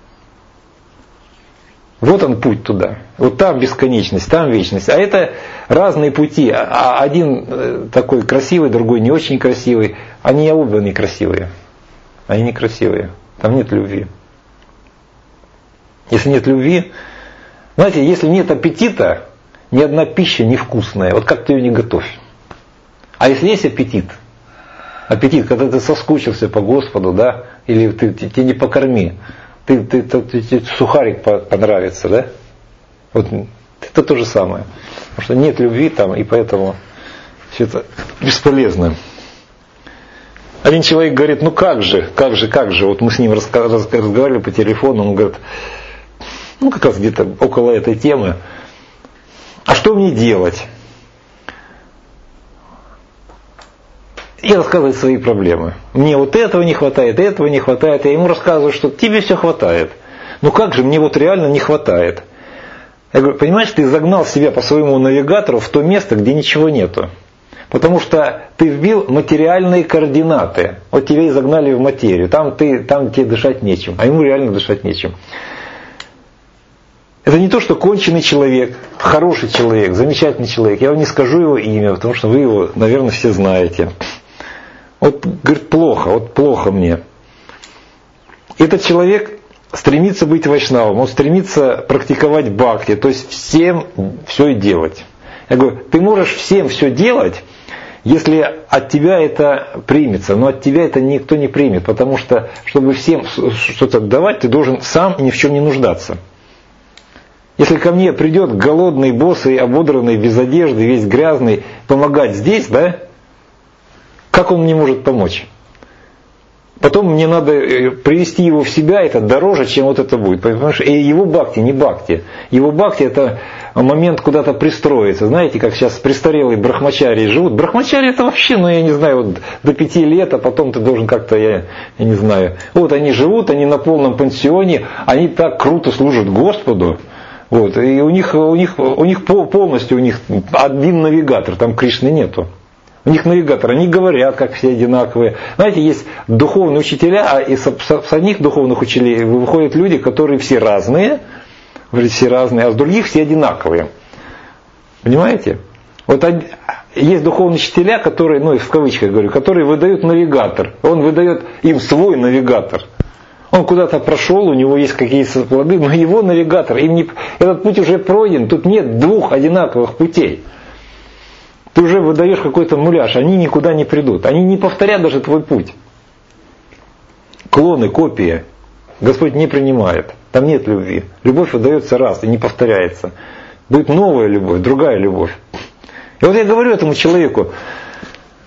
Вот он путь туда. Вот там бесконечность, там вечность. А это разные пути. А один такой красивый, другой не очень красивый. Они оба некрасивые. Они некрасивые. Там нет любви. Если нет любви, знаете, если нет аппетита, ни одна пища невкусная. Вот как ты ее не готовь. А если есть аппетит, аппетит, когда ты соскучился по Господу, да, или ты, ты, ты не покорми, ты, ты, ты, ты, ты сухарик понравится, да? Вот это то же самое. Потому что нет любви там, и поэтому все это бесполезно. Один человек говорит, ну как же, как же, как же, вот мы с ним разговаривали по телефону, он говорит, ну как раз где-то около этой темы, а что мне делать? И рассказывает свои проблемы. Мне вот этого не хватает, этого не хватает. Я ему рассказываю, что тебе все хватает. Ну как же, мне вот реально не хватает. Я говорю, понимаешь, ты загнал себя по своему навигатору в то место, где ничего нету. Потому что ты вбил материальные координаты. Вот тебя и загнали в материю. Там, ты, там тебе дышать нечем. А ему реально дышать нечем. Это не то, что конченый человек, хороший человек, замечательный человек. Я вам не скажу его имя, потому что вы его, наверное, все знаете. Вот, говорит, плохо, вот плохо мне. Этот человек стремится быть вайшнавом, он стремится практиковать бхакти, то есть всем все делать. Я говорю, ты можешь всем все делать, если от тебя это примется, но от тебя это никто не примет, потому что, чтобы всем что-то давать, ты должен сам ни в чем не нуждаться. Если ко мне придет голодный, босый, ободранный, без одежды, весь грязный, помогать здесь, да, как он мне может помочь? Потом мне надо привести его в себя, это дороже, чем вот это будет. Понимаешь? И его бхакти, не бхакти. Его бхакти это момент куда-то пристроиться. Знаете, как сейчас престарелые брахмачари живут. Брахмачари это вообще, ну я не знаю, вот до пяти лет, а потом ты должен как-то, я, я не знаю. Вот они живут, они на полном пансионе, они так круто служат Господу. Вот, и у них, у них, у них полностью у них один навигатор, там Кришны нету. У них навигатор, они говорят, как все одинаковые. Знаете, есть духовные учителя, а из с одних духовных учителей выходят люди, которые все разные, все разные, а с других все одинаковые. Понимаете? Вот есть духовные учителя, которые, ну в кавычках говорю, которые выдают навигатор. Он выдает им свой навигатор. Он куда-то прошел, у него есть какие-то плоды, но его навигатор, им не, этот путь уже пройден, тут нет двух одинаковых путей. Ты уже выдаешь какой-то муляж, они никуда не придут. Они не повторят даже твой путь. Клоны, копии Господь не принимает. Там нет любви. Любовь выдается раз и не повторяется. Будет новая любовь, другая любовь. И вот я говорю этому человеку,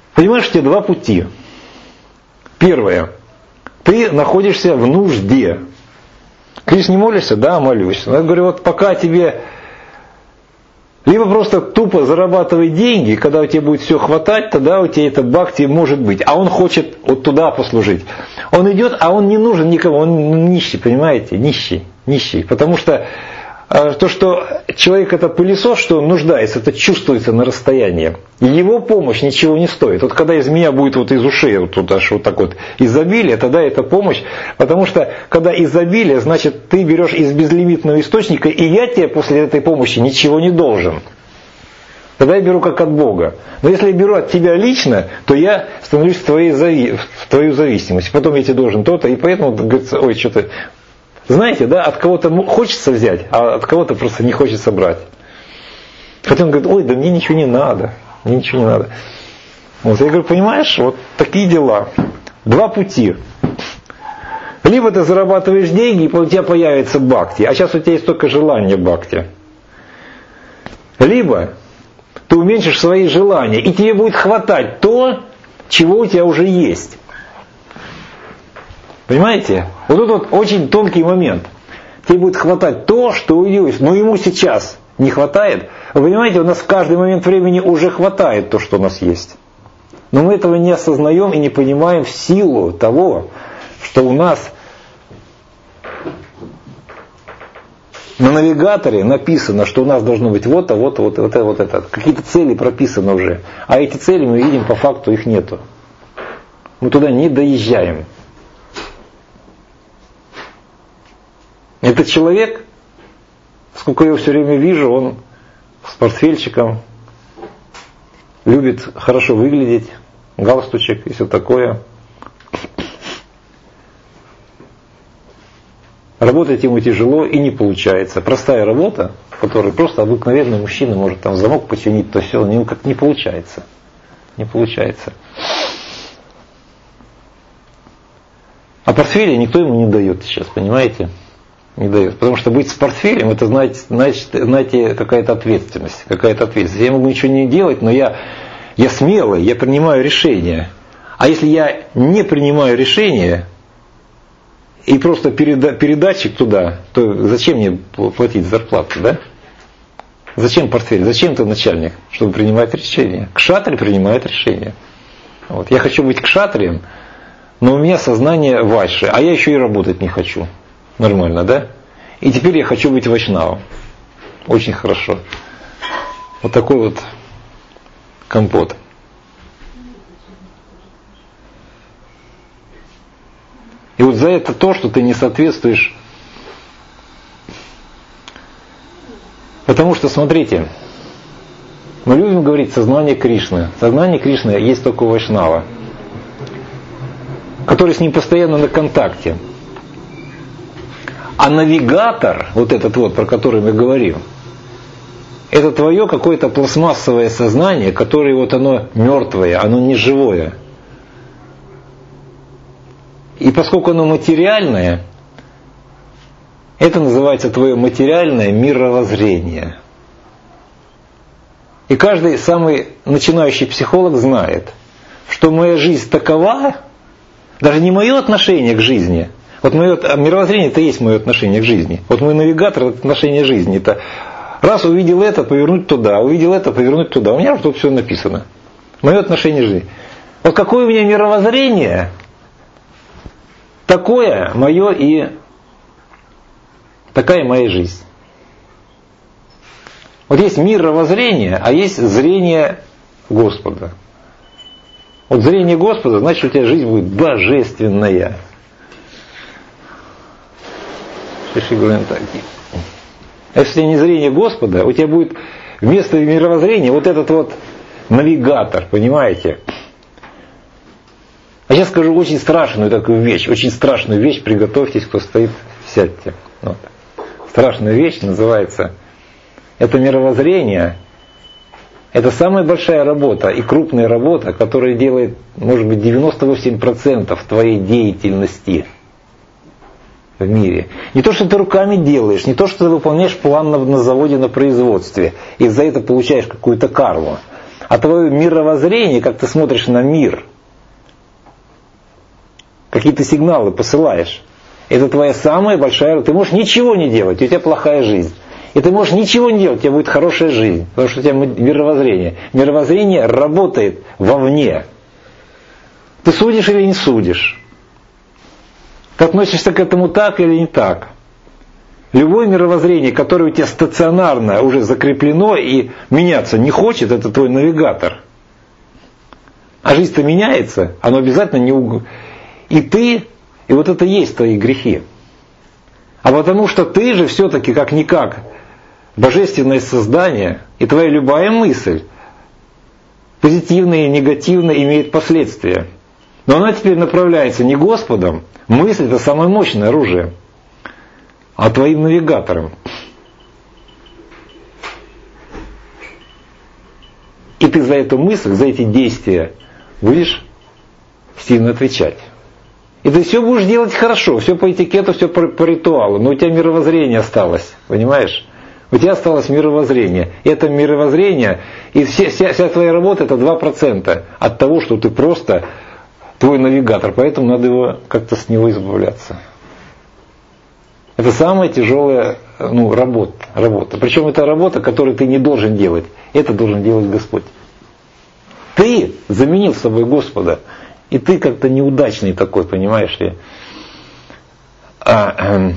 Понимаешь, у тебя два пути. Первое. Ты находишься в нужде. Кришне не молишься? Да, молюсь. Но я говорю, вот пока тебе... Либо просто тупо зарабатывай деньги, когда у тебя будет все хватать, тогда у тебя это бхакти может быть. А он хочет вот туда послужить. Он идет, а он не нужен никому. Он нищий, понимаете? Нищий. Нищий. Потому что то, что человек это пылесос, что он нуждается, это чувствуется на расстоянии. И его помощь ничего не стоит. Вот когда из меня будет вот из ушей вот, вот, аж вот так вот изобилие, тогда это помощь. Потому что когда изобилие, значит ты берешь из безлимитного источника, и я тебе после этой помощи ничего не должен. Тогда я беру как от Бога. Но если я беру от тебя лично, то я становлюсь в, твоей зави... в твою зависимость. Потом я тебе должен то-то, и поэтому говорится, ой, что-то... Знаете, да, от кого-то хочется взять, а от кого-то просто не хочется брать. Хотя он говорит, ой, да мне ничего не надо, мне ничего не надо. Вот, я говорю, понимаешь, вот такие дела. Два пути. Либо ты зарабатываешь деньги, и у тебя появится бхакти, а сейчас у тебя есть только желание бхакти. Либо ты уменьшишь свои желания, и тебе будет хватать то, чего у тебя уже есть. Понимаете? Вот тут вот очень тонкий момент. Тебе будет хватать то, что у него есть, но ему сейчас не хватает. Вы понимаете, у нас в каждый момент времени уже хватает то, что у нас есть. Но мы этого не осознаем и не понимаем в силу того, что у нас на навигаторе написано, что у нас должно быть вот-то, вот-то, вот это, вот это. Какие-то цели прописаны уже. А эти цели мы видим, по факту их нету. Мы туда не доезжаем. Этот человек, сколько я его все время вижу, он с портфельчиком, любит хорошо выглядеть, галстучек и все такое. Работать ему тяжело и не получается. Простая работа, в которой просто обыкновенный мужчина может там замок починить, то все, у него как не получается. Не получается. А портфеля никто ему не дает сейчас, понимаете? Не дает. Потому что быть с портфелем, это, знаете, знаете какая-то ответственность. Какая-то ответственность. Я могу ничего не делать, но я, я смелый, я принимаю решения. А если я не принимаю решения и просто переда, передатчик туда, то зачем мне платить зарплату, да? Зачем портфель? Зачем ты начальник? Чтобы принимать решения. Кшатри принимает решения. Вот. Я хочу быть кшатрием, но у меня сознание вайши, а я еще и работать не хочу. Нормально, да? И теперь я хочу быть вайшнавом. Очень хорошо. Вот такой вот компот. И вот за это то, что ты не соответствуешь. Потому что, смотрите, мы любим говорить сознание Кришны. Сознание Кришны есть только у вайшнава, который с ним постоянно на контакте. А навигатор, вот этот вот, про который мы говорим, это твое какое-то пластмассовое сознание, которое вот оно мертвое, оно не живое. И поскольку оно материальное, это называется твое материальное мировоззрение. И каждый самый начинающий психолог знает, что моя жизнь такова, даже не мое отношение к жизни. Вот мое мировоззрение, это и есть мое отношение к жизни. Вот мой навигатор, это отношение к жизни. Это раз увидел это, повернуть туда, увидел это, повернуть туда. У меня уже тут все написано. Мое отношение к жизни. Вот какое у меня мировоззрение, такое мое и такая моя жизнь. Вот есть мировоззрение, а есть зрение Господа. Вот зрение Господа, значит, у тебя жизнь будет божественная. Если у тебя не зрение Господа, у тебя будет вместо мировоззрения вот этот вот навигатор, понимаете? А сейчас скажу очень страшную такую вещь, очень страшную вещь, приготовьтесь, кто стоит, сядьте. Вот. Страшная вещь называется, это мировоззрение, это самая большая работа и крупная работа, которая делает, может быть, девяносто восемь процентов твоей деятельности в мире. Не то, что ты руками делаешь, не то, что ты выполняешь план на, на заводе, на производстве, и за это получаешь какую-то карму. А твое мировоззрение, как ты смотришь на мир, какие ты сигналы посылаешь, это твоя самая большая... Ты можешь ничего не делать, у тебя плохая жизнь. И ты можешь ничего не делать, у тебя будет хорошая жизнь. Потому что у тебя мировоззрение. Мировоззрение работает вовне. Ты судишь или не судишь? Ты относишься к этому так или не так? Любое мировоззрение, которое у тебя стационарно уже закреплено и меняться не хочет, это твой навигатор. А жизнь-то меняется, оно обязательно не... уг- И ты, и вот это есть твои грехи. А потому что ты же все-таки как-никак божественное создание, и твоя любая мысль, позитивная и негативная, имеет последствия. Но она теперь направляется не Господом, мысль — это самое мощное оружие, а твоим навигатором. И ты за эту мысль, за эти действия будешь сильно отвечать. И ты все будешь делать хорошо, все по этикету, все по, по ритуалу, но у тебя мировоззрение осталось, понимаешь? У тебя осталось мировоззрение. И это мировоззрение, и все, вся, вся твоя работа — это два процента от того, что ты просто твой навигатор. Поэтому надо его как-то с него избавляться. Это самая тяжелая ну, работа, работа. Причем это работа, которую ты не должен делать. Это должен делать Господь. Ты заменил собой Господа. И ты как-то неудачный такой, понимаешь ли. А, э,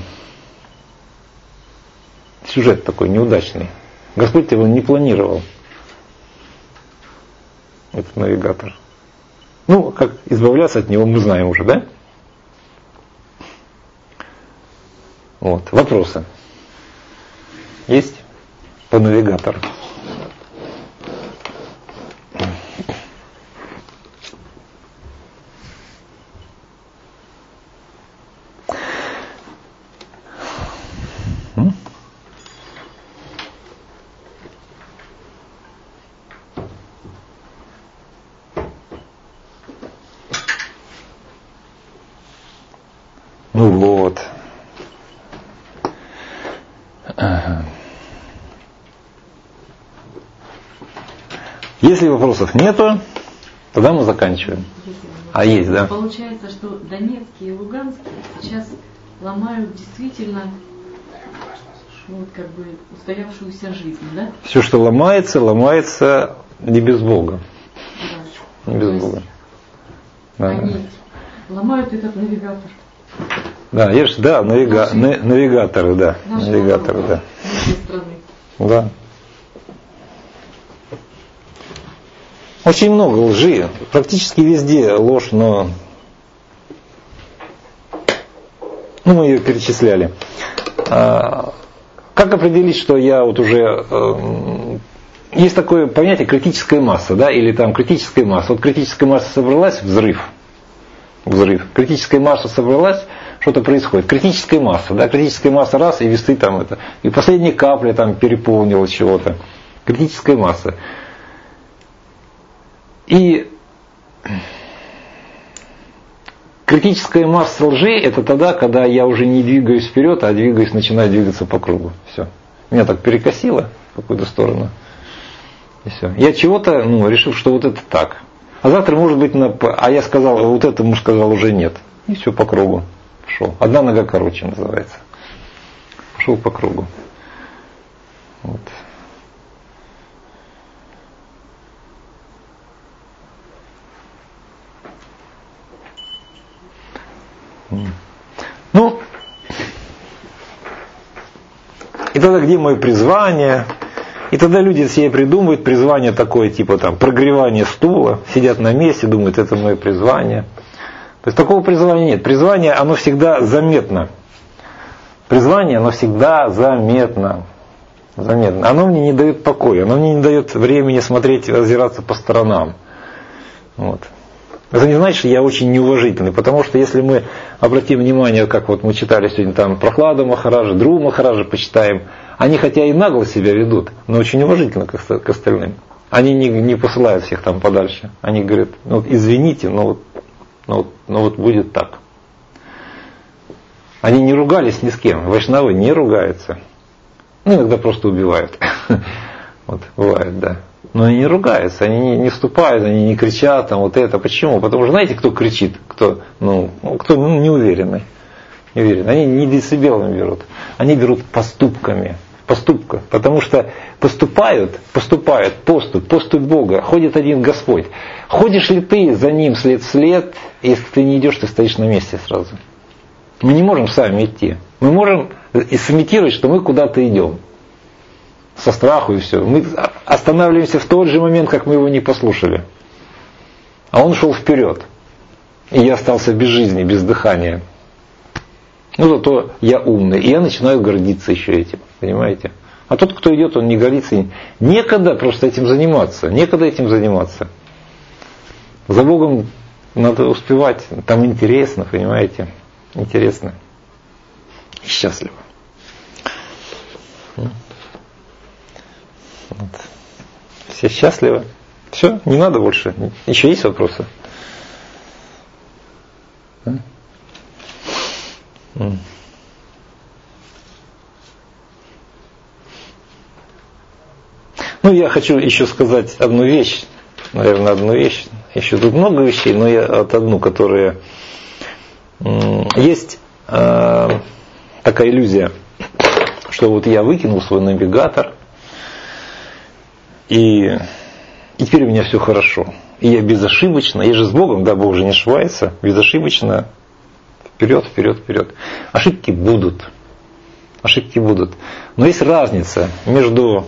сюжет такой неудачный. Господь его не планировал. Этот навигатор. Ну, как избавляться от него, мы знаем уже, да? Вот. Вопросы есть по навигатору? Ну вот. Ага. Если вопросов нету, тогда мы заканчиваем. А есть, да? Получается, что Донецкий и Луганский сейчас ломают действительно вот как бы устоявшуюся жизнь, да? Все, что ломается, ломается не без Бога. Да. Не без То Бога. Да. Они ломают этот навигатор. Да, я же, да, навига, Наши, на, навигаторы, да. Наши Навигаторы, да. Нашей страны. Да. Очень много лжи. Практически везде ложь, но ну, мы ее перечисляли. А, как определить, что я вот уже... Э, есть такое понятие критическая масса, да, или там критическая масса. Вот критическая масса собралась, взрыв. Взрыв. Критическая масса собралась, что-то происходит. Критическая масса, да, критическая масса раз, и весы там это. И последняя капля там переполнила чего-то. Критическая масса. И критическая масса лжи — это тогда, когда я уже не двигаюсь вперед, а двигаюсь, начинаю двигаться по кругу. Все. Меня так перекосило в какую-то сторону. И все. Я чего-то, ну, решил, что вот это так. А завтра, может быть, на... а я сказал, а вот этому сказал уже нет. И все по кругу. Пошел. Одна нога короче называется. Пошел по кругу. Вот. Ну, и тогда где мое призвание? И тогда люди себе придумывают призвание такое, типа там прогревание стула, сидят на месте, думают, это мое призвание. То есть такого призвания нет. Призвание, оно всегда заметно. Призвание, оно всегда заметно. Заметно. Оно мне не дает покоя, оно мне не дает времени смотреть, озираться по сторонам. Вот. Это не значит, что я очень неуважительный, потому что если мы обратим внимание, как вот мы читали сегодня там Прохладу Махараджа, Дру Махараджа почитаем, они хотя и нагло себя ведут, но очень уважительно к остальным. Они не, не посылают всех там подальше. Они говорят, ну вот извините, но вот, но, вот, но вот будет так. Они не ругались ни с кем, вайшнавы не ругаются. Ну иногда просто убивают. Вот, бывает, да. Но они не ругаются, они не, не вступают, они не кричат, там вот это. Почему? Потому что знаете, кто кричит? Кто, ну, кто ну, неуверенный. неуверенный. Они не децибелами берут, они берут поступками. Поступка. Потому что поступают, поступают, поступ, поступ Бога. Ходит один Господь. Ходишь ли ты за Ним след в след, если ты не идешь, ты стоишь на месте сразу. Мы не можем сами идти. Мы можем сымитировать, что мы куда-то идем. Со страху и все. Мы останавливаемся в тот же момент, как мы его не послушали. А он шел вперед. И я остался без жизни, без дыхания. Ну зато я умный. И я начинаю гордиться еще этим. Понимаете? А тот, кто идет, он не гордится. Некогда просто этим заниматься. Некогда этим заниматься. За Богом надо успевать. Там интересно, понимаете? Интересно. И счастливо. Вот. Все счастливы. Все, не надо больше. Еще есть вопросы? Ну, я хочу еще сказать одну вещь. Наверное, одну вещь. Еще тут много вещей, но я от одну, которая... Есть э, такая иллюзия, что вот я выкинул свой навигатор, и, и теперь у меня все хорошо. И я безошибочно, я же с Богом, да, Бог же не ошибается, безошибочно вперед, вперед, вперед. Ошибки будут. Ошибки будут. Но есть разница между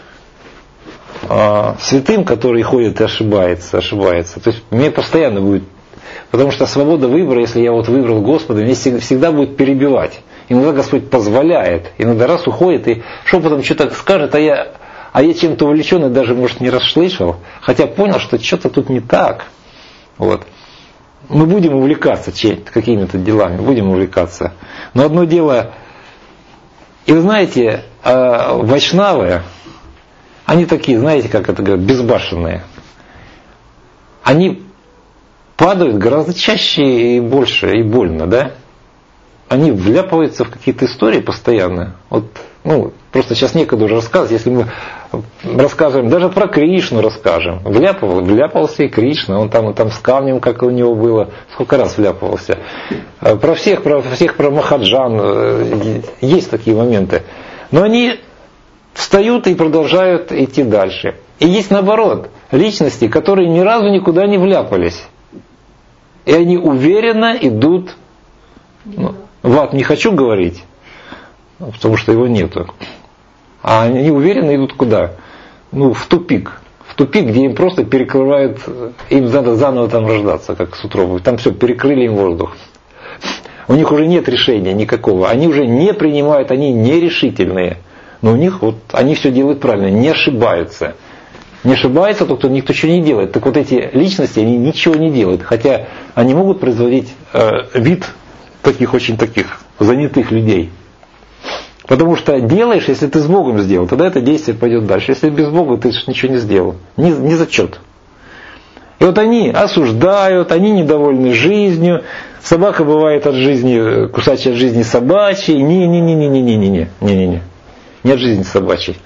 э, святым, который ходит и ошибается, ошибается. То есть мне постоянно будет. Потому что свобода выбора, если я вот выбрал Господа, мне всегда будет перебивать. Иногда Господь позволяет, иногда раз уходит и шепотом что-то скажет, а я, а я чем-то увлечен и даже, может, не расслышал, хотя понял, что что-то тут не так. Вот. Мы будем увлекаться какими-то делами, будем увлекаться. Но одно дело, и вы знаете, вайшнавы, они такие, знаете, как это говорят, безбашенные. Они падают гораздо чаще и больше, и больно, да? Они вляпываются в какие-то истории постоянно. Вот, ну, просто сейчас некогда уже рассказывать. Если мы расскажем, даже про Кришну расскажем. Вляпывал, вляпался и Кришна. Он там, там с камнем, как у него было. Сколько раз вляпывался. Про всех, про всех, про Махаджан. Есть такие моменты. Но они встают и продолжают идти дальше. И есть наоборот. Личности, которые ни разу никуда не вляпались. И они уверенно идут, ну, в ад не хочу говорить, потому что его нету. А они уверенно идут куда? Ну, в тупик. В тупик, где им просто перекрывают, им надо заново там рождаться, как с утробой. Там все, перекрыли им воздух. У них уже нет решения никакого. Они уже не принимают, они нерешительные. Но у них вот, они все делают правильно, не ошибаются. Не ошибается тот, кто никто ничего не делает. Так вот эти личности, они ничего не делают. Хотя они могут производить э, вид таких очень таких занятых людей. Потому что делаешь, если ты с Богом сделал, тогда это действие пойдет дальше. Если без Бога ты ничего не сделал. Не, не зачет. И вот они осуждают, они недовольны жизнью. Собака бывает от жизни, кусачая от жизни собачьей. Не-не-не-не-не-не-не. Не-не-не. Не от жизни собачьей.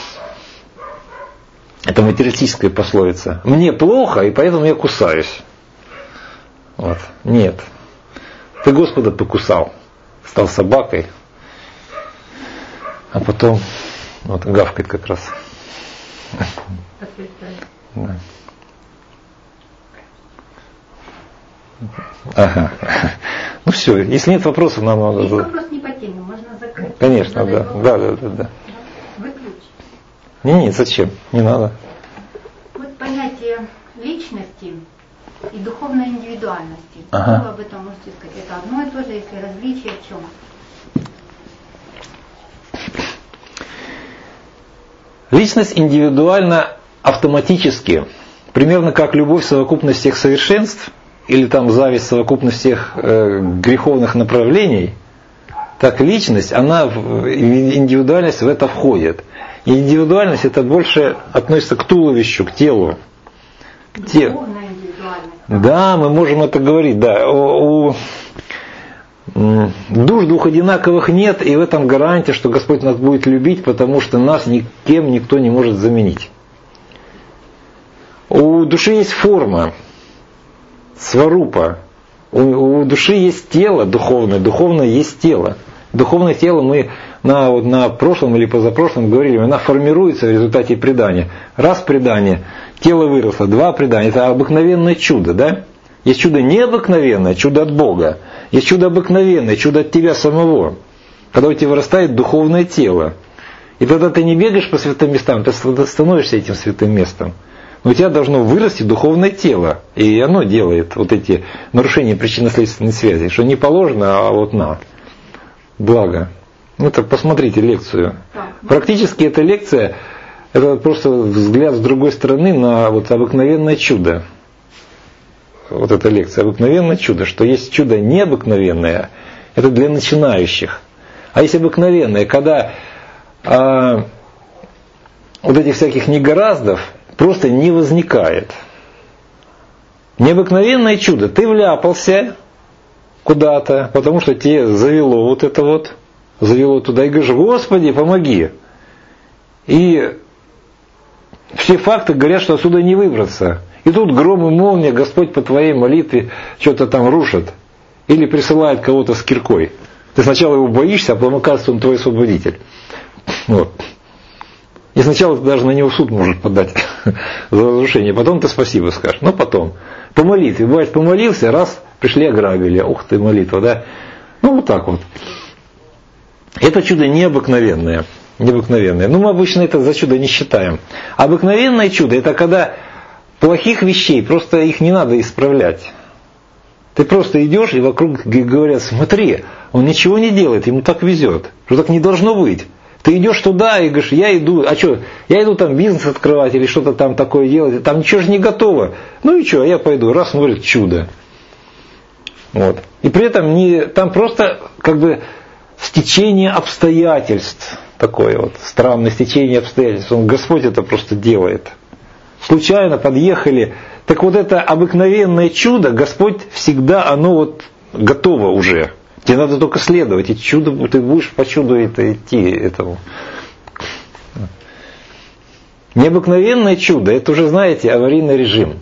Это материалистическая пословица. Мне плохо, и поэтому я кусаюсь. Вот. Нет. Ты Господа покусал. Стал собакой. А потом вот гавкает как раз. Да. Ага. Ну все, если нет вопросов, нам надо... Есть вопрос не по теме, можно закрыть. Конечно, да. Да, да, да, да. Выключить. Не, не, зачем? Не надо. Вот понятие личности и духовной индивидуальности. Ага. Что вы об этом можете сказать? Это одно и то же, если различие в чем? Личность индивидуальна автоматически. Примерно как любовь совокупность всех совершенств, или там зависть совокупность всех э, греховных направлений, так личность, она в индивидуальность в это входит. И индивидуальность это больше относится к туловищу, к телу. К телу. Да, мы можем это говорить, да. У, у душ двух одинаковых нет, и в этом гарантия, что Господь нас будет любить, потому что нас никем никто не может заменить. У души есть форма, сварупа. У, у души есть тело духовное, духовное есть тело. Духовное тело мы на, вот, на прошлом или позапрошлом говорили, она формируется в результате предания. Раз предание, тело выросло, два предания, это обыкновенное чудо, да? Есть чудо необыкновенное, чудо от Бога. Есть чудо обыкновенное, чудо от тебя самого. Когда у тебя вырастает духовное тело. И тогда ты не бегаешь по святым местам, ты становишься этим святым местом. Но у тебя должно вырасти духовное тело. И оно делает вот эти нарушения причинно-следственной связи. Что не положено, а вот на. Благо. Ну так посмотрите лекцию. Практически эта лекция, это просто взгляд с другой стороны на вот обыкновенное чудо. Вот эта лекция, обыкновенное чудо, что есть чудо необыкновенное, это для начинающих. А есть обыкновенное, когда а, вот этих всяких негораздов просто не возникает. Необыкновенное чудо. Ты вляпался куда-то, потому что тебе завело вот это вот, завело туда, и говоришь: Господи, помоги. И все факты говорят, что отсюда не выбраться. И тут гром и молния, Господь по твоей молитве что-то там рушит. Или присылает кого-то с киркой. Ты сначала его боишься, а потом оказывается, он твой освободитель. Вот. И сначала ты даже на него в суд можешь подать за разрушение. Потом ты спасибо скажешь. Но потом. По молитве. Бывает, помолился, раз, пришли ограбили. Ух ты, молитва, да? Ну, вот так вот. Это чудо необыкновенное. Необыкновенное. Ну, мы обычно это за чудо не считаем. Обыкновенное чудо, это когда плохих вещей, просто их не надо исправлять. Ты просто идешь, и вокруг говорят: смотри, он ничего не делает, ему так везет. Что так не должно быть. Ты идешь туда и говоришь: я иду, а что, я иду там бизнес открывать или что-то там такое делать, там ничего же не готово. Ну и что, а я пойду, раз, смотрит, чудо. Вот. И при этом не, там просто как бы стечение обстоятельств, такое вот странное стечение обстоятельств. Он, Господь это просто делает. Случайно подъехали. Так вот это обыкновенное чудо, Господь всегда, оно вот готово уже. Тебе надо только следовать. И чудо, ты будешь по чуду это идти этому. Необыкновенное чудо, это уже, знаете, аварийный режим.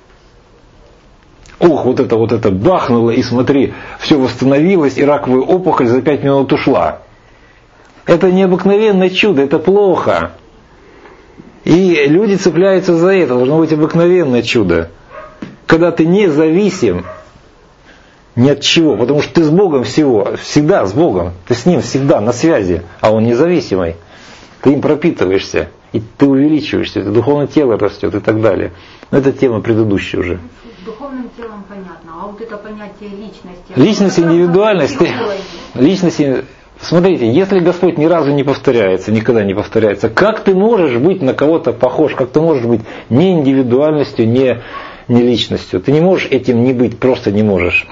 Ух, вот это вот это бахнуло, и смотри, все восстановилось, и раковая опухоль за пять минут ушла. Это необыкновенное чудо, это плохо. И люди цепляются за это, должно быть обыкновенное чудо. Когда ты не зависим ни от чего, потому что ты с Богом всего, всегда с Богом, ты с Ним всегда на связи, а Он независимый. Ты им пропитываешься, и ты увеличиваешься, духовное тело растет и так далее. Но это тема предыдущая уже. С духовным телом понятно, а вот это понятие личности. Личность, индивидуальность, ты, личность. Смотрите, если Господь ни разу не повторяется, никогда не повторяется, как ты можешь быть на кого-то похож, как ты можешь быть не индивидуальностью, не, не личностью? Ты не можешь этим не быть, просто не можешь.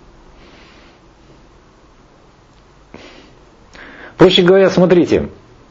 Проще говоря, смотрите,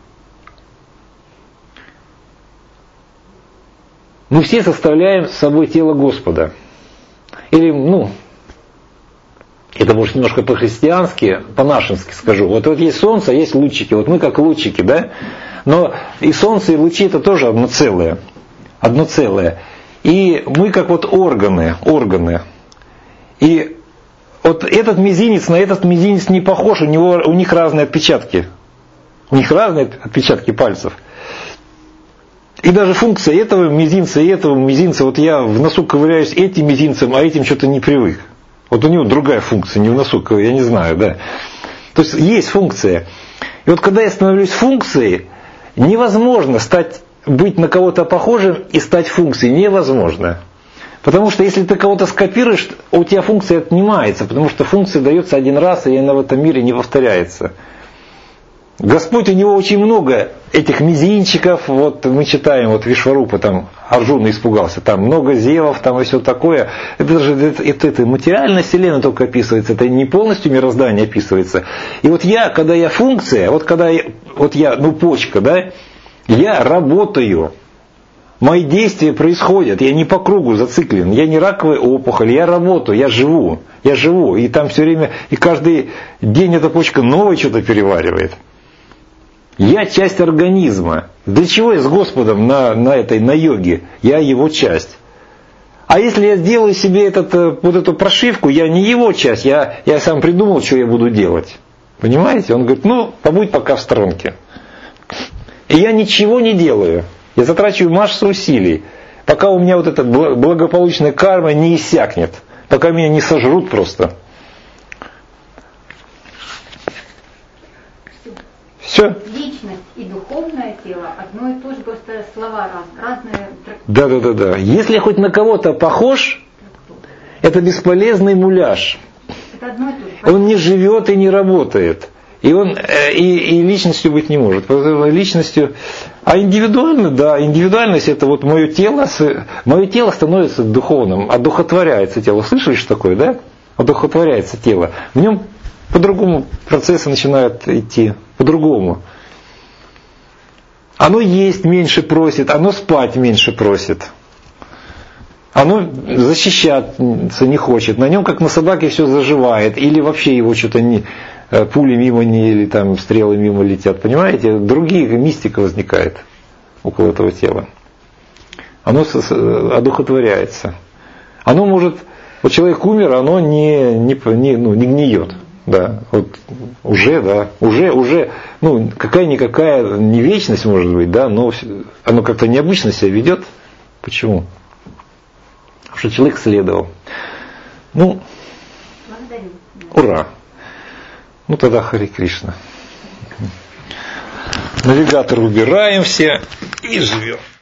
мы все составляем с собой тело Господа. Или, ну, это может немножко по-христиански, по-нашенски скажу. Вот, вот есть солнце, а есть лучики. Вот мы как лучики, да? Но и солнце, и лучи это тоже одно целое. Одно целое. И мы как вот органы, органы. И вот этот мизинец на этот мизинец не похож, у него, у них разные отпечатки. У них разные отпечатки пальцев. И даже функция этого мизинца и этого мизинца, вот я в носу ковыряюсь этим мизинцем, а этим что-то не привык. Вот у него другая функция, не в носу, я не знаю, да. То есть есть функция. И вот когда я становлюсь функцией, невозможно стать, быть на кого-то похожим и стать функцией. Невозможно. Потому что если ты кого-то скопируешь, у тебя функция отнимается, потому что функция дается один раз, и она в этом мире не повторяется. Господь, у него очень много этих мизинчиков, вот мы читаем, вот Вишварупа, там Арджуна испугался, там много зевов, там и все такое. Это же это, это, это материальная вселенная только описывается, это не полностью мироздание описывается. И вот я, когда я функция, вот когда я, вот я, ну почка, да, я работаю. Мои действия происходят, я не по кругу зациклен, я не раковая опухоль, я работаю, я живу, я живу, и там все время, и каждый день эта почка новое что-то переваривает. Я часть организма. Для чего я с Господом на, на этой, на йоге? Я его часть. А если я сделаю себе этот, вот эту прошивку, я не его часть, я, я сам придумал, что я буду делать. Понимаете? Он говорит, ну, побудь пока в сторонке. И я ничего не делаю. Я затрачиваю массу усилий, пока у меня вот эта благополучная карма не иссякнет, пока меня не сожрут просто. Все. Личность и духовное тело одно и то же, просто слова раз, разные. Да, да, да, да. Если я хоть на кого-то похож, это бесполезный муляж. Это одно и то же. Он не живет и не работает. И он и, и личностью быть не может. Личностью. А индивидуально, да, индивидуальность это вот мое тело, мое тело становится духовным, одухотворяется тело. Слышали, что такое, да? Одухотворяется тело. В нем по-другому процессы начинают идти. По-другому. Оно есть меньше просит, оно спать меньше просит. Оно защищаться не хочет. На нем, как на собаке, все заживает. Или вообще его что-то не, пули мимо не, или там стрелы мимо летят. Понимаете? Другие, мистика возникает около этого тела. Оно одухотворяется. Оно может... Вот человек умер, оно не, не, не, ну, не гниет. Да, вот уже, да, уже, уже, ну, какая-никакая не вечность может быть, да, но оно как-то необычно себя ведет. Почему? Потому что человек следовал. Ну, Благодарю. Ура. Ну тогда Хари Кришна. Навигатор убираем все и живем.